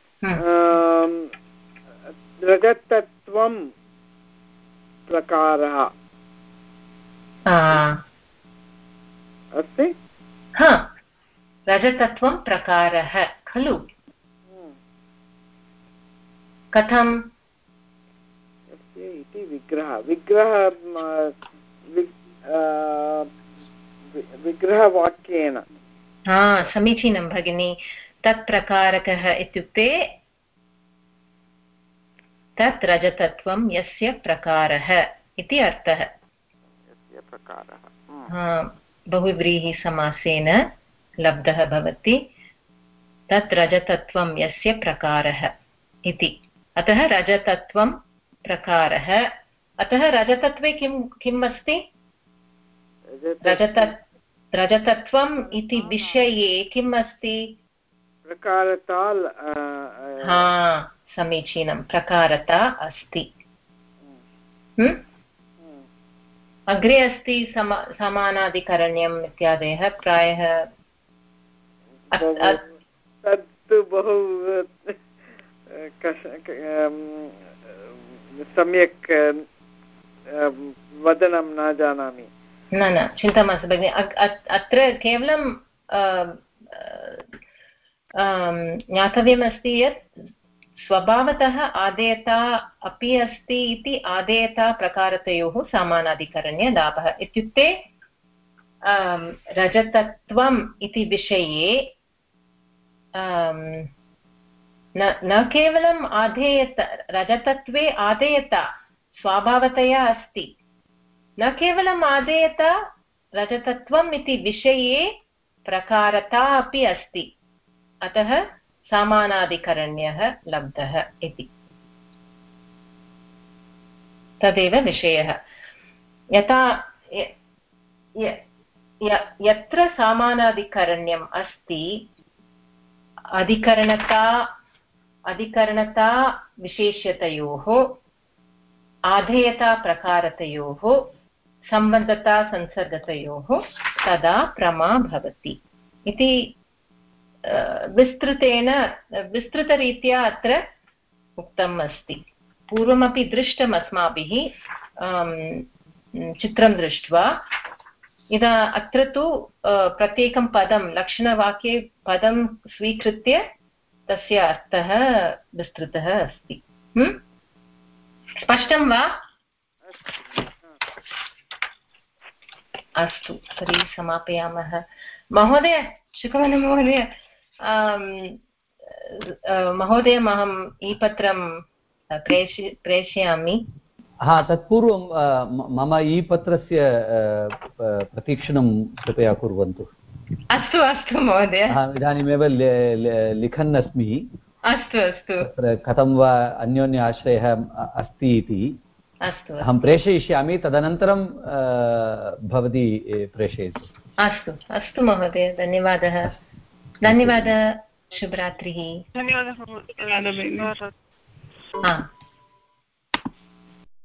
S8: रजतत्वं प्रकारः अस्ति।
S1: हा, रजतत्वं प्रकारः खलु। कथम्
S8: इति विग्रह विग्रह विग्रहवाक्येन।
S1: हा, समीचीनं भगिनी। तत् प्रकारकः इत्युक्ते तत् रजतत्वं यस्य प्रकारः इति अर्थः।
S8: यस्य प्रकारः
S1: बहुव्रीहिसमासेन लब्धः भवति। तत् रजतत्वं यस्य प्रकारः इति। अतः रजतत्वं प्रकारः। अतः रजतत्वे किं किम् अस्ति? रजत रजतत्वम् इति विषये किम् अस्ति?
S8: प्रकारता।
S1: हा, समीचीनं, प्रकारता अस्ति। अग्रे अस्ति समा समानाधिकरण्यम् इत्यादयः प्रायः
S8: तत्तु बहु सम्यक् वदनं न जानामि।
S1: न न चिन्ता मास्तु भगिनि। अत्र केवलं ज्ञातव्यमस्ति यत् स्वभावतः आदेयता अपि अस्ति इति आदेयता प्रकारतयोः समानाधिकरण्यलाभः इत्युक्ते रजतत्वम् इति विषये न न केवलम् आधेयता, रजतत्वे आदेयता स्वभावतया अस्ति, न केवलम् आदेयता, रजतत्वम् इति विषये प्रकारता अपि अस्ति। अतः समानाधिकरण्यः लब्धः इति। तदेव विषयः। यथा यत्र समानाधिकरण्यम् अस्ति, अधिकरणता अधिकरणता विशेष्यतयोः, आधेयता प्रकारतयोः, सम्बन्धता संसर्गतयोः तदा प्रमा भवति इति विस्तृतेन विस्तृतरीत्या अत्र उक्तम् अस्ति। पूर्वमपि दृष्टम् अस्माभिः चित्रं दृष्ट्वा इदा अत्र तु प्रत्येकं पदं लक्षणवाक्ये पदं स्वीकृत्य तस्य अर्थः विस्तृतः अस्ति। स्पष्टं वा? अस्तु, तर्हि समापयामः। महोदय, शुकवनमहोदय, महोदयम् अहम् ई पत्रं प्रेषय प्रेषयामि।
S2: हा, तत्पूर्वं मम ई पत्रस्य प्रतीक्षणं कृपया कुर्वन्तु।
S1: अस्तु अस्तु महोदय,
S2: इदानीमेव लिखन् अस्मि।
S1: अस्तु अस्तु,
S2: तत्र कथं वा अन्योन्य आश्रयः अस्ति इति
S1: अस्तु
S2: अहं प्रेषयिष्यामि, तदनन्तरं भवती प्रेषयतु।
S1: अस्तु अस्तु महोदय, धन्यवादः। धन्यवादः, शुभरात्रिः।
S4: धन्यवादः।